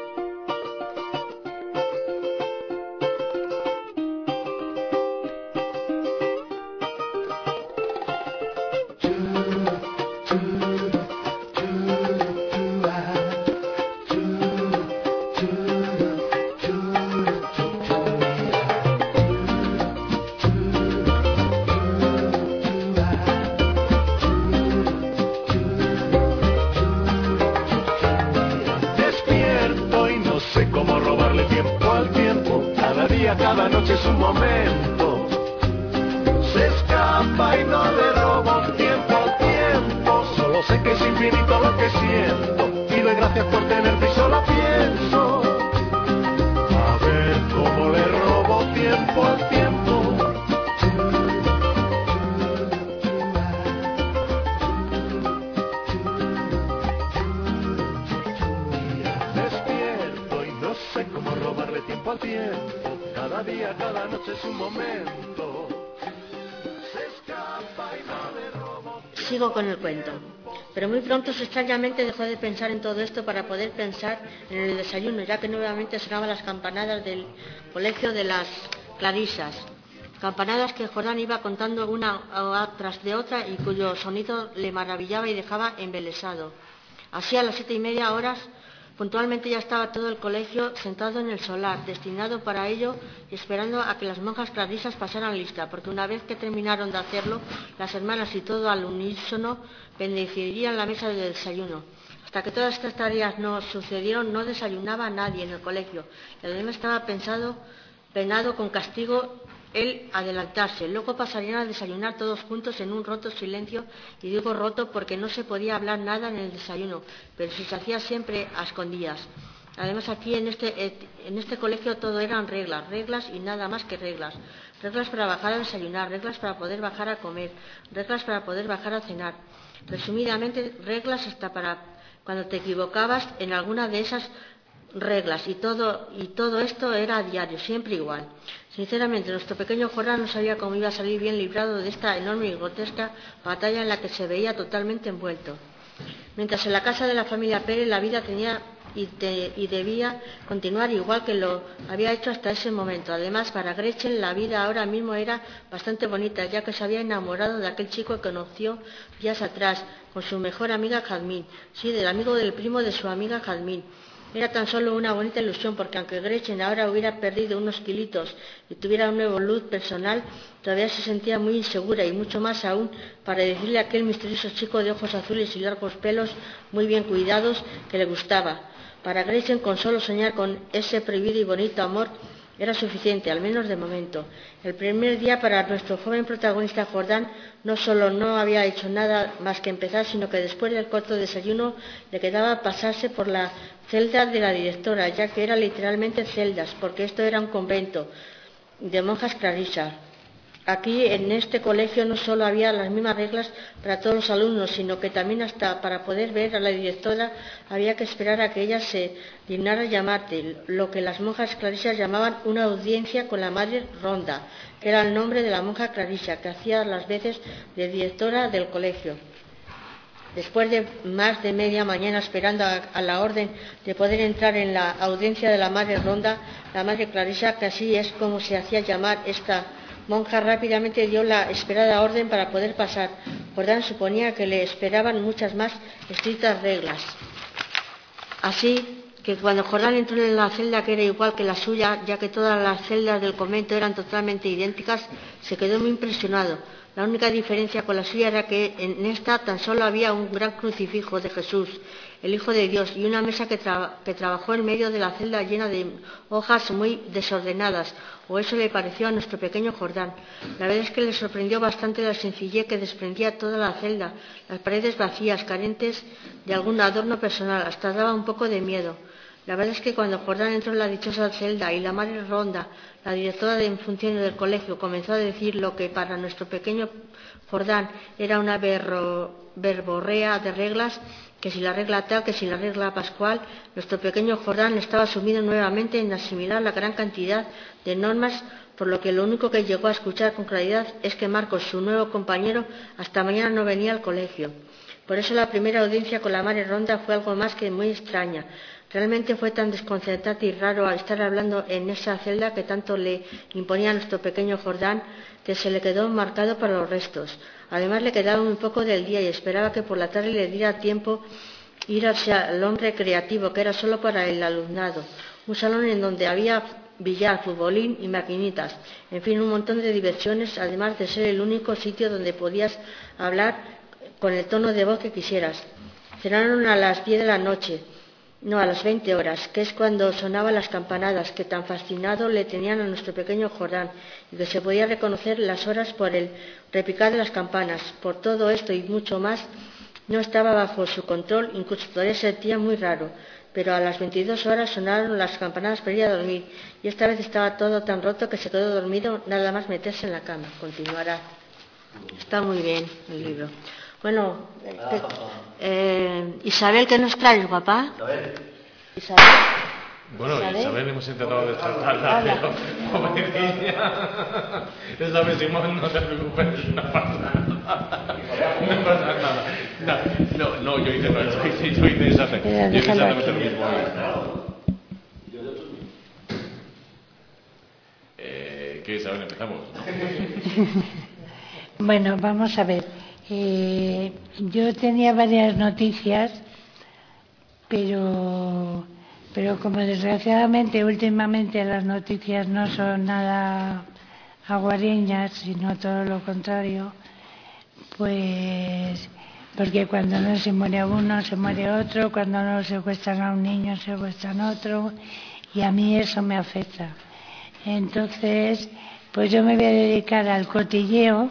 Cada noche es un momento. Se escapa y no le robo tiempo al tiempo. Solo sé que es infinito lo que siento y doy gracias por tenerte y solo pienso a ver cómo le robo tiempo al tiempo. Despierto y no sé cómo robarle tiempo al tiempo. Cada día, cada noche es un momento. Se escapa y no le robo. Sigo con el cuento. Pero muy pronto extrañamente dejó de pensar en todo esto para poder pensar en el desayuno, ya que nuevamente sonaban las campanadas del colegio de las Clarisas. Campanadas que Jordán iba contando una tras de otra y cuyo sonido le maravillaba y dejaba embelesado. Así a las 7:30 puntualmente ya estaba todo el colegio sentado en el solar, destinado para ello y esperando a que las monjas clarisas pasaran lista, porque una vez que terminaron de hacerlo, las hermanas y todo al unísono bendecirían la mesa de desayuno. Hasta que todas estas tareas no sucedieron, no desayunaba nadie en el colegio. El lema estaba penado con castigo el adelantarse. Luego pasarían a desayunar todos juntos en un roto silencio, y digo roto porque no se podía hablar nada en el desayuno, pero se hacía siempre a escondidas. Además aquí en este colegio todo eran reglas y nada más que reglas. Reglas para bajar a desayunar, reglas para poder bajar a comer, reglas para poder bajar a cenar. Resumidamente, reglas hasta para cuando te equivocabas en alguna de esas reglas, y todo esto era a diario, siempre igual. Sinceramente, nuestro pequeño Jordán no sabía cómo iba a salir bien librado de esta enorme y grotesca batalla en la que se veía totalmente envuelto. Mientras en la casa de la familia Pérez la vida tenía y debía continuar igual que lo había hecho hasta ese momento. Además, para Gretchen la vida ahora mismo era bastante bonita, ya que se había enamorado de aquel chico que conoció días atrás, con su mejor amiga Jazmín, sí, del amigo del primo de su amiga Jazmín. Era tan solo una bonita ilusión, porque aunque Gretchen ahora hubiera perdido unos kilitos y tuviera un nuevo look personal, todavía se sentía muy insegura, y mucho más aún para decirle a aquel misterioso chico de ojos azules y largos pelos muy bien cuidados que le gustaba. Para Gretchen, con solo soñar con ese prohibido y bonito amor era suficiente, al menos de momento. El primer día para nuestro joven protagonista Jordán no solo no había hecho nada más que empezar, sino que después del corto desayuno le quedaba pasarse por la celda de la directora, ya que era literalmente celdas, porque esto era un convento de monjas clarisas. aquí en este colegio no solo había las mismas reglas para todos los alumnos, sino que también hasta para poder ver a la directora había que esperar a que ella se dignara llamarte, lo que las monjas clarisas llamaban una audiencia con la madre Ronda, que era el nombre de la monja clarisa que hacía las veces de directora del colegio. Después de más de media mañana esperando a la orden de poder entrar en la audiencia de la madre Ronda, la madre clarisa, que así es como se hacía llamar esta monja, rápidamente dio la esperada orden para poder pasar. Jordán suponía que le esperaban muchas más estrictas reglas. Así que cuando Jordán entró en la celda, que era igual que la suya, ya que todas las celdas del convento eran totalmente idénticas, se quedó muy impresionado. La única diferencia con la suya era que en esta tan solo había un gran crucifijo de Jesús, el Hijo de Dios, y una mesa que trabajó en medio de la celda llena de hojas muy desordenadas, o eso le pareció a nuestro pequeño Jordán. La verdad es que le sorprendió bastante la sencillez que desprendía toda la celda, las paredes vacías, carentes de algún adorno personal, hasta daba un poco de miedo. La verdad es que cuando Jordán entró en la dichosa celda y la madre Ronda, la directora de funciones del colegio, comenzó a decir lo que para nuestro pequeño Jordán era una verborrea de reglas, que si la regla tal, que si la regla pascual, nuestro pequeño Jordán estaba sumido nuevamente en asimilar la gran cantidad de normas, por lo que lo único que llegó a escuchar con claridad es que Marcos, su nuevo compañero, hasta mañana no venía al colegio. Por eso la primera audiencia con la madre Ronda fue algo más que muy extraña. Realmente fue tan desconcertante y raro al estar hablando en esa celda que tanto le imponía a nuestro pequeño Jordán, que se le quedó marcado para los restos. Además le quedaba un poco del día y esperaba que por la tarde le diera tiempo ir al salón recreativo, que era solo para el alumnado. Un salón en donde había billar, futbolín y maquinitas. En fin, un montón de diversiones, además de ser el único sitio donde podías hablar con el tono de voz que quisieras. Cenaron a las 10 de la noche. No, a las 20 horas, que es cuando sonaban las campanadas, que tan fascinado le tenían a nuestro pequeño Jordán, y que se podía reconocer las horas por el repicar de las campanas. Por todo esto y mucho más, no estaba bajo su control, incluso todavía se sentía muy raro. Pero a las 22 horas sonaron las campanadas para ir a dormir, y esta vez estaba todo tan roto que se quedó dormido nada más meterse en la cama. Continuará. Está muy bien el libro. Bueno, Isabel, ¿qué nos traes, papá? Isabel. Bueno, Isabel hemos intentado despertarla, pero pobrecilla. Isabel, Simón, no te preocupes, no pasa nada. No pasa nada. No, yo hice exactamente lo mismo. ¿Qué, Isabel? Empezamos, ¿no? Bueno, vamos a ver. Yo tenía varias noticias, pero como desgraciadamente últimamente las noticias no son nada aguareñas, sino todo lo contrario, pues porque cuando no se muere uno, se muere otro, cuando no secuestran a un niño, secuestran otro, y a mí eso me afecta. Entonces, pues yo me voy a dedicar al cotilleo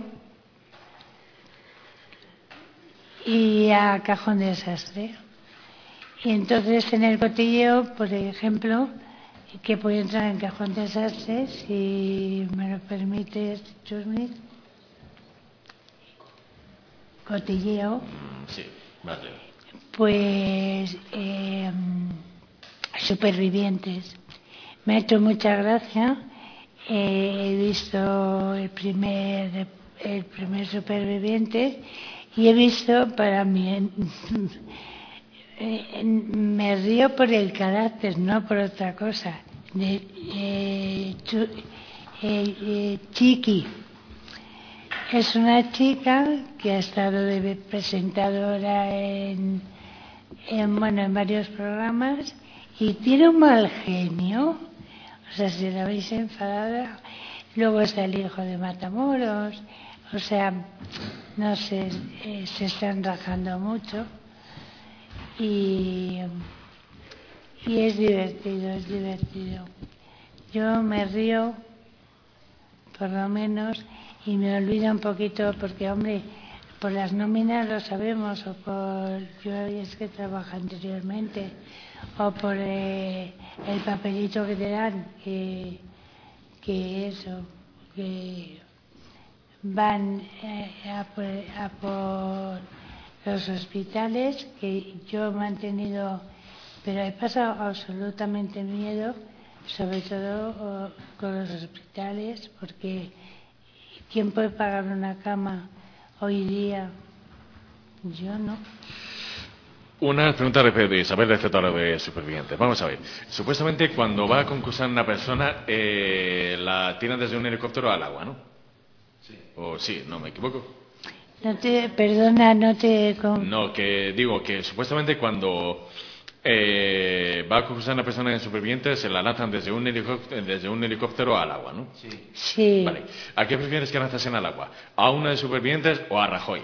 y a cajón de desastre. Y entonces en el cotilleo, por ejemplo, que voy a entrar en cajón de desastre, si me lo permites, Chusmi. Cotilleo. Sí, vale. Pues supervivientes. Me ha hecho mucha gracia. He visto el primer superviviente. Y he visto, para mí, me río por el carácter, no por otra cosa, de Chiqui. Es una chica que ha estado de presentadora en varios programas y tiene un mal genio. O sea, si la veis enfadada. Luego está el hijo de Matamoros. O sea, no sé, se están rajando mucho y es divertido. Yo me río, por lo menos, y me olvido un poquito porque, hombre, por las nóminas lo sabemos, o por yo es que trabajo anteriormente, o por el papelito que te dan, que van a por los hospitales, que yo he mantenido, pero he pasado absolutamente miedo, sobre todo con los hospitales, porque ¿quién puede pagar una cama hoy día? Yo no. Una pregunta de Isabel, receptora de Supervivientes. Vamos a ver. Supuestamente cuando va a concursar una persona, la tiran desde un helicóptero al agua, ¿no? Sí. ¿O sí? ¿No me equivoco? Perdona, no te... No, que digo que supuestamente cuando va a concursar una persona en Supervivientes, se la lanzan desde un helicóptero al agua, ¿no? Sí. Sí. Vale. ¿A qué prefieres que lanzasen al agua? ¿A una de Supervivientes o a Rajoy?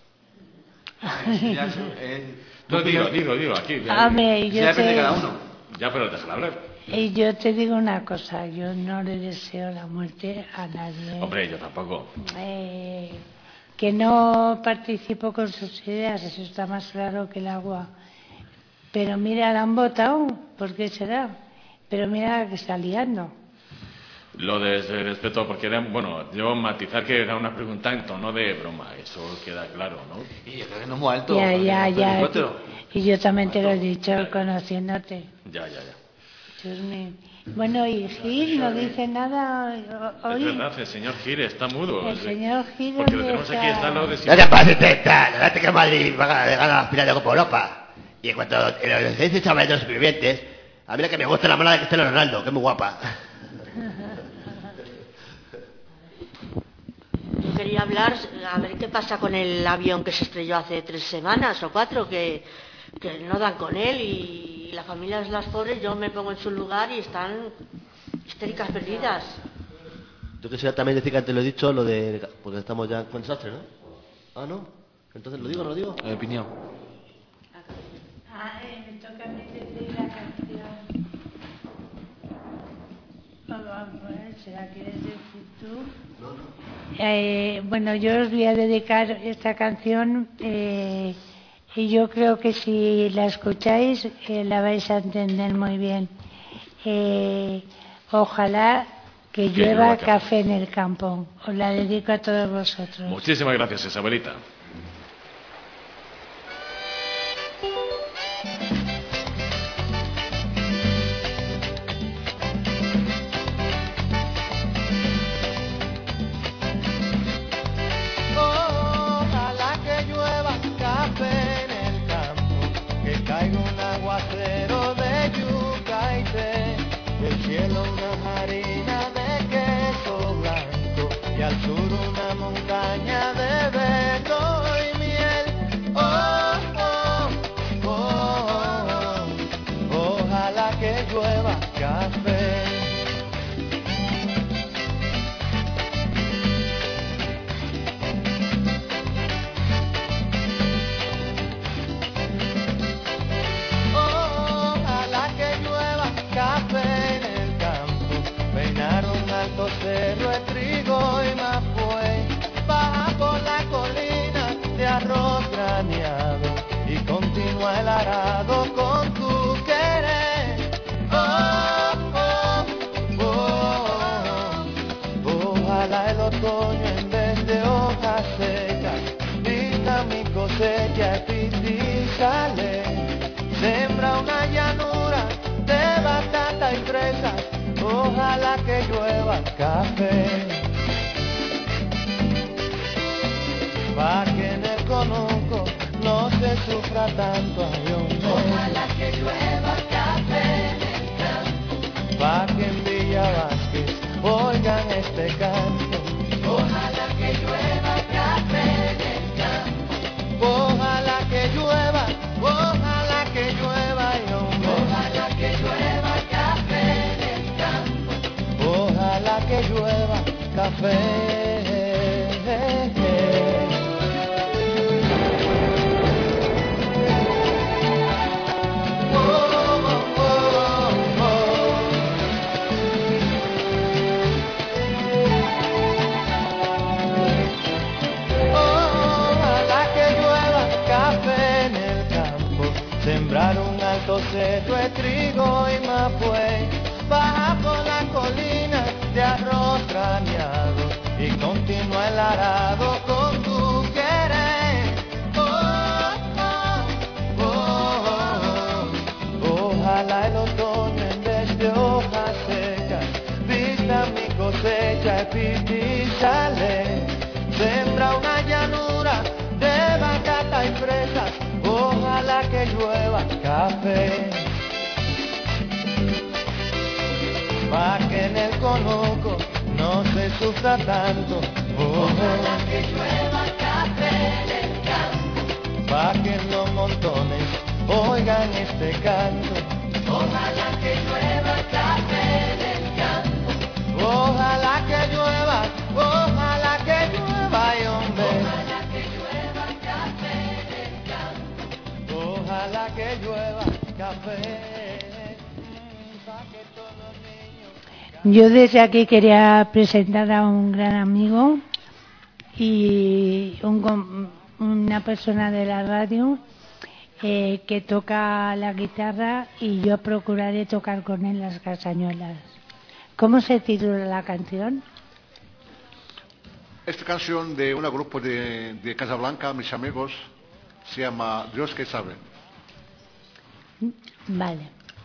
No, digo, aquí. Depende cada uno. Ya, pero déjala hablar. Y yo te digo una cosa, yo no le deseo la muerte a nadie. Hombre, yo tampoco. Que no participo con sus ideas, eso está más claro que el agua. Pero mira, la han votado, ¿por qué será? Pero mira que está liando. Lo de respeto, porque era, bueno, yo matizar que era una pregunta en tono de broma, eso queda claro, ¿no? Y yo creo que no hemos alto. Ya. Y yo también te lo he dicho, conociéndote. Ya. Dios mío. Bueno, y Gil no dice nada hoy. Es verdad, el señor Gil está mudo. El señor Gil. Porque lo tenemos aquí, está lo de... No te pases de estar, date que Madrid va a ganar la final de Copa Europa. Y en cuanto a los 16 chavales de los Supervivientes, a mí la que me gusta es la mala de Cristiano Ronaldo, que es muy guapa. Yo quería hablar, a ver qué pasa con el avión que se estrelló hace 3 semanas o 4, que no dan con él, y las familias de las pobres, yo me pongo en su lugar y están histéricas perdidas. Yo quisiera también decir que antes lo he dicho, lo de... porque estamos ya con desastre, ¿no? Ah, ¿no? Entonces, ¿lo digo o no lo digo? Opinión. Me toca a mí decir la canción. ¿Se la quieres decir tú? No. Bueno, yo os voy a dedicar esta canción y yo creo que si la escucháis la vais a entender muy bien. Ojalá que llueva café en el campo. Os la dedico a todos vosotros. Muchísimas gracias, Isabelita. Ojalá que llueva café en el campo, que caiga un aguacero de yuca y té, del cielo una harina de queso blanco y al sur una montaña de vento y miel. Ojalá que llueva café. Café en el campo, peinar un alto cerro de trigo y mapuey, baja por la colina de arroz graneado y continúa el arado con tu querer. Ojalá el otoño en vez de hojas secas diga mi cosecha y sale, sembra una llanura de batata y fresas, ojalá que llueva café, pa' que en el conuco no se sufra tanto. Ojalá que llueva café en el campo, pa' que en Villa Vázquez oigan este canto. Ojalá que llueva café en el campo, ojalá que llueva, ojalá que llueva y ojalá que llueva café en el campo, ojalá que llueva café. Ojalá que llueva café en el campo, sembrar un alto cerro de trigo y mapuey, baja por la colina de arroz graneado y continúa el comparado con tu querer. Ojalá el otoño en vez de hojas secas vista mi cosecha epistizale. Sembra una llanura de batata y fresas, ojalá que llueva café. Pa' que en el conuco no se sufra tanto, ojalá que llueva café del campo. Pa' que en los montones oigan este canto, ojalá que llueva café del campo. Ojalá que llueva, y hombre. Ojalá que llueva café del campo. Ojalá que llueva café. Yo desde aquí quería presentar a un gran amigo y una persona de la radio que toca la guitarra, y yo procuraré tocar con él las castañuelas. ¿Cómo se titula la canción? Esta canción de un grupo de Casablanca, mis amigos, se llama Dios que sabe. Vale.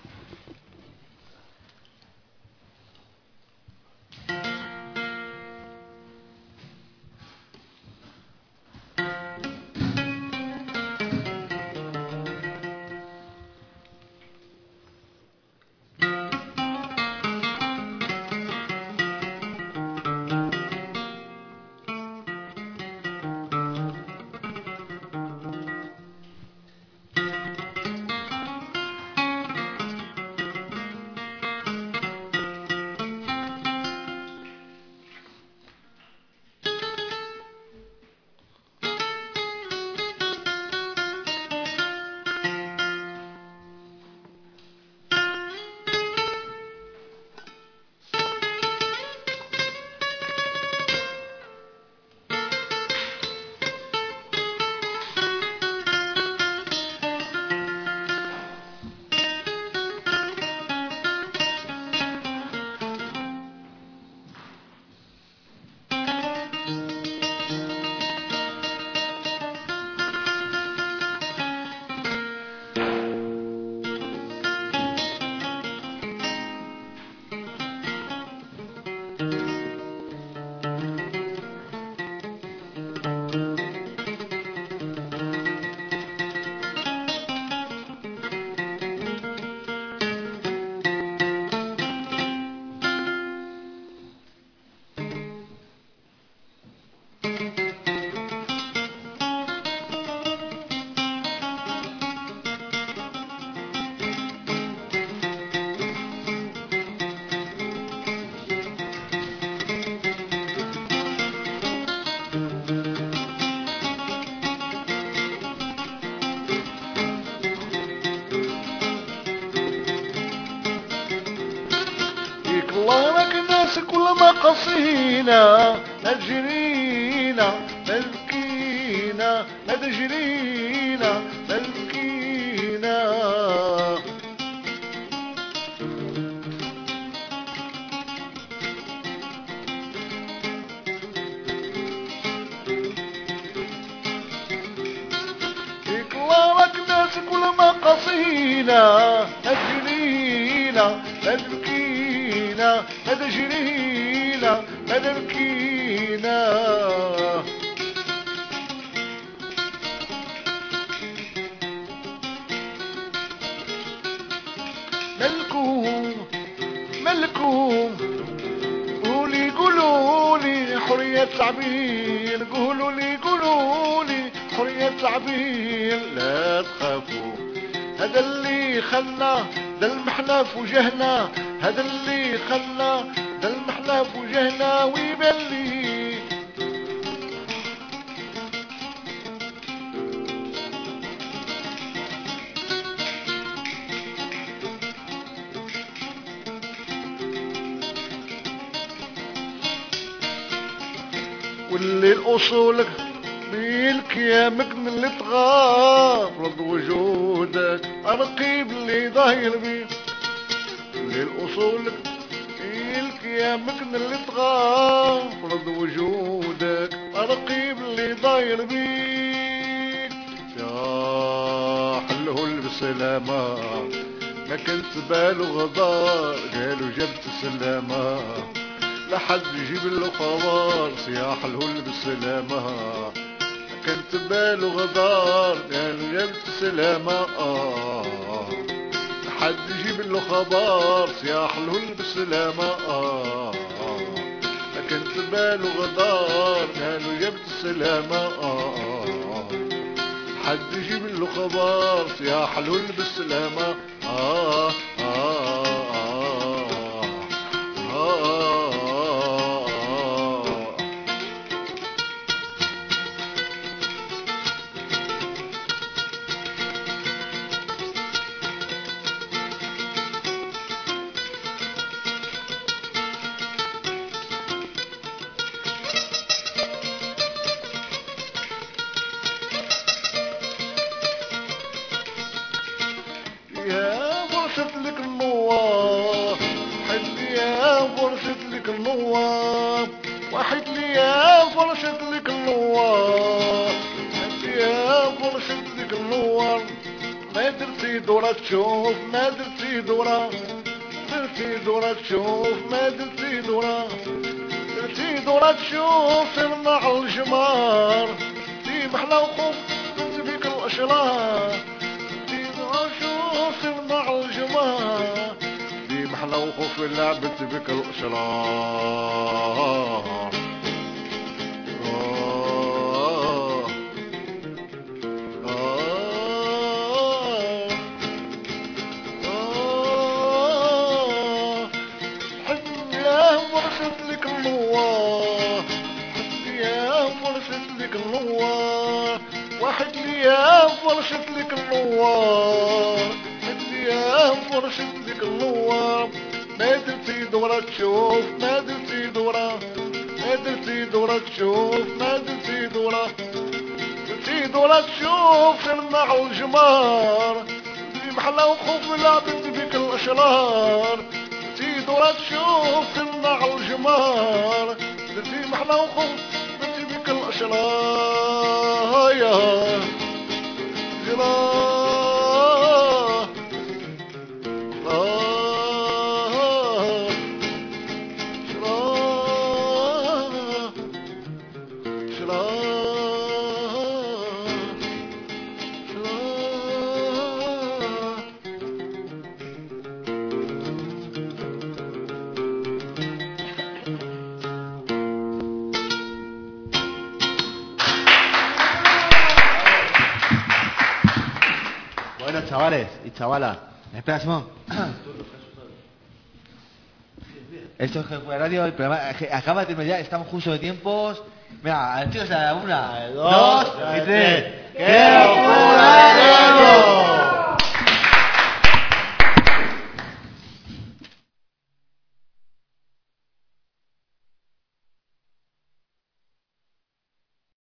قصينا نجرينا نبكينا نجرينا نبكينا إكرامك ناس كل ما قصينا نجرينا نبكينا نجرينا نبكينا ملكوم قولولي حرية تعبير قولولي حرية تعبير لا تخافوا هذا اللي خلنا ده المحنة في وجهنا هذا اللي خلنا ده المحنة في وجهنا ويبلي واللي الأصولك ملك يا مكن اللي تغارض وجودك أرقيب اللي ظاهر بيه واللي الأصولك ملك يا مكن اللي تغارض وجودك رقيب اللي داير بيك يا حلهول بالسلامة ما كنت باله غدار قالوا جبت السلامة لحد يجيب له خبر يا حلهول بالسلامة كنت باله غدار قالوا جبت السلامة لحد يجيب له خبر يا حلهول بالسلامة كنت باله غدار قالوا جبت السلامة حد يجيب له خبر يا حلول بالسلامة يا فرشت لك النوار حد يا فرشت لك النوار واحد لي يا فرشت لك النوار حد يا فرشت لك النوار ما درتي دورة تشوف ما درتي دورة درتي دورة تشوف ما درتي دورة درتي دورة تشوف سرنا على الجمار في محلى وخوف بنت بك الأشرار صرنا على الجماعة دي محلى وخوف لعبت بك الأشرار حد يا فرشت لك النوار حد يا فرشت لك النوار واحد لي يا فرشت لك النوار يا فرشت لك النوار ما درتي دورة تشوف ما درتي دورة ما درتي دورة تشوف ما درتي دورة درتي دورة تشوف سرنا على الجمار في محلى وخوف لعبت بك الأشرار درتي دورة تشوف سرنا على الجمار درتي محلى وخوف درتي بك الأشرار يا جمار Bueno, chavales y chavalas, espera, Simón. Esto es GQ Radio, el programa acaba de terminar ya, estamos justo de tiempos. Mira, chicos, a la 1, 2 y 3.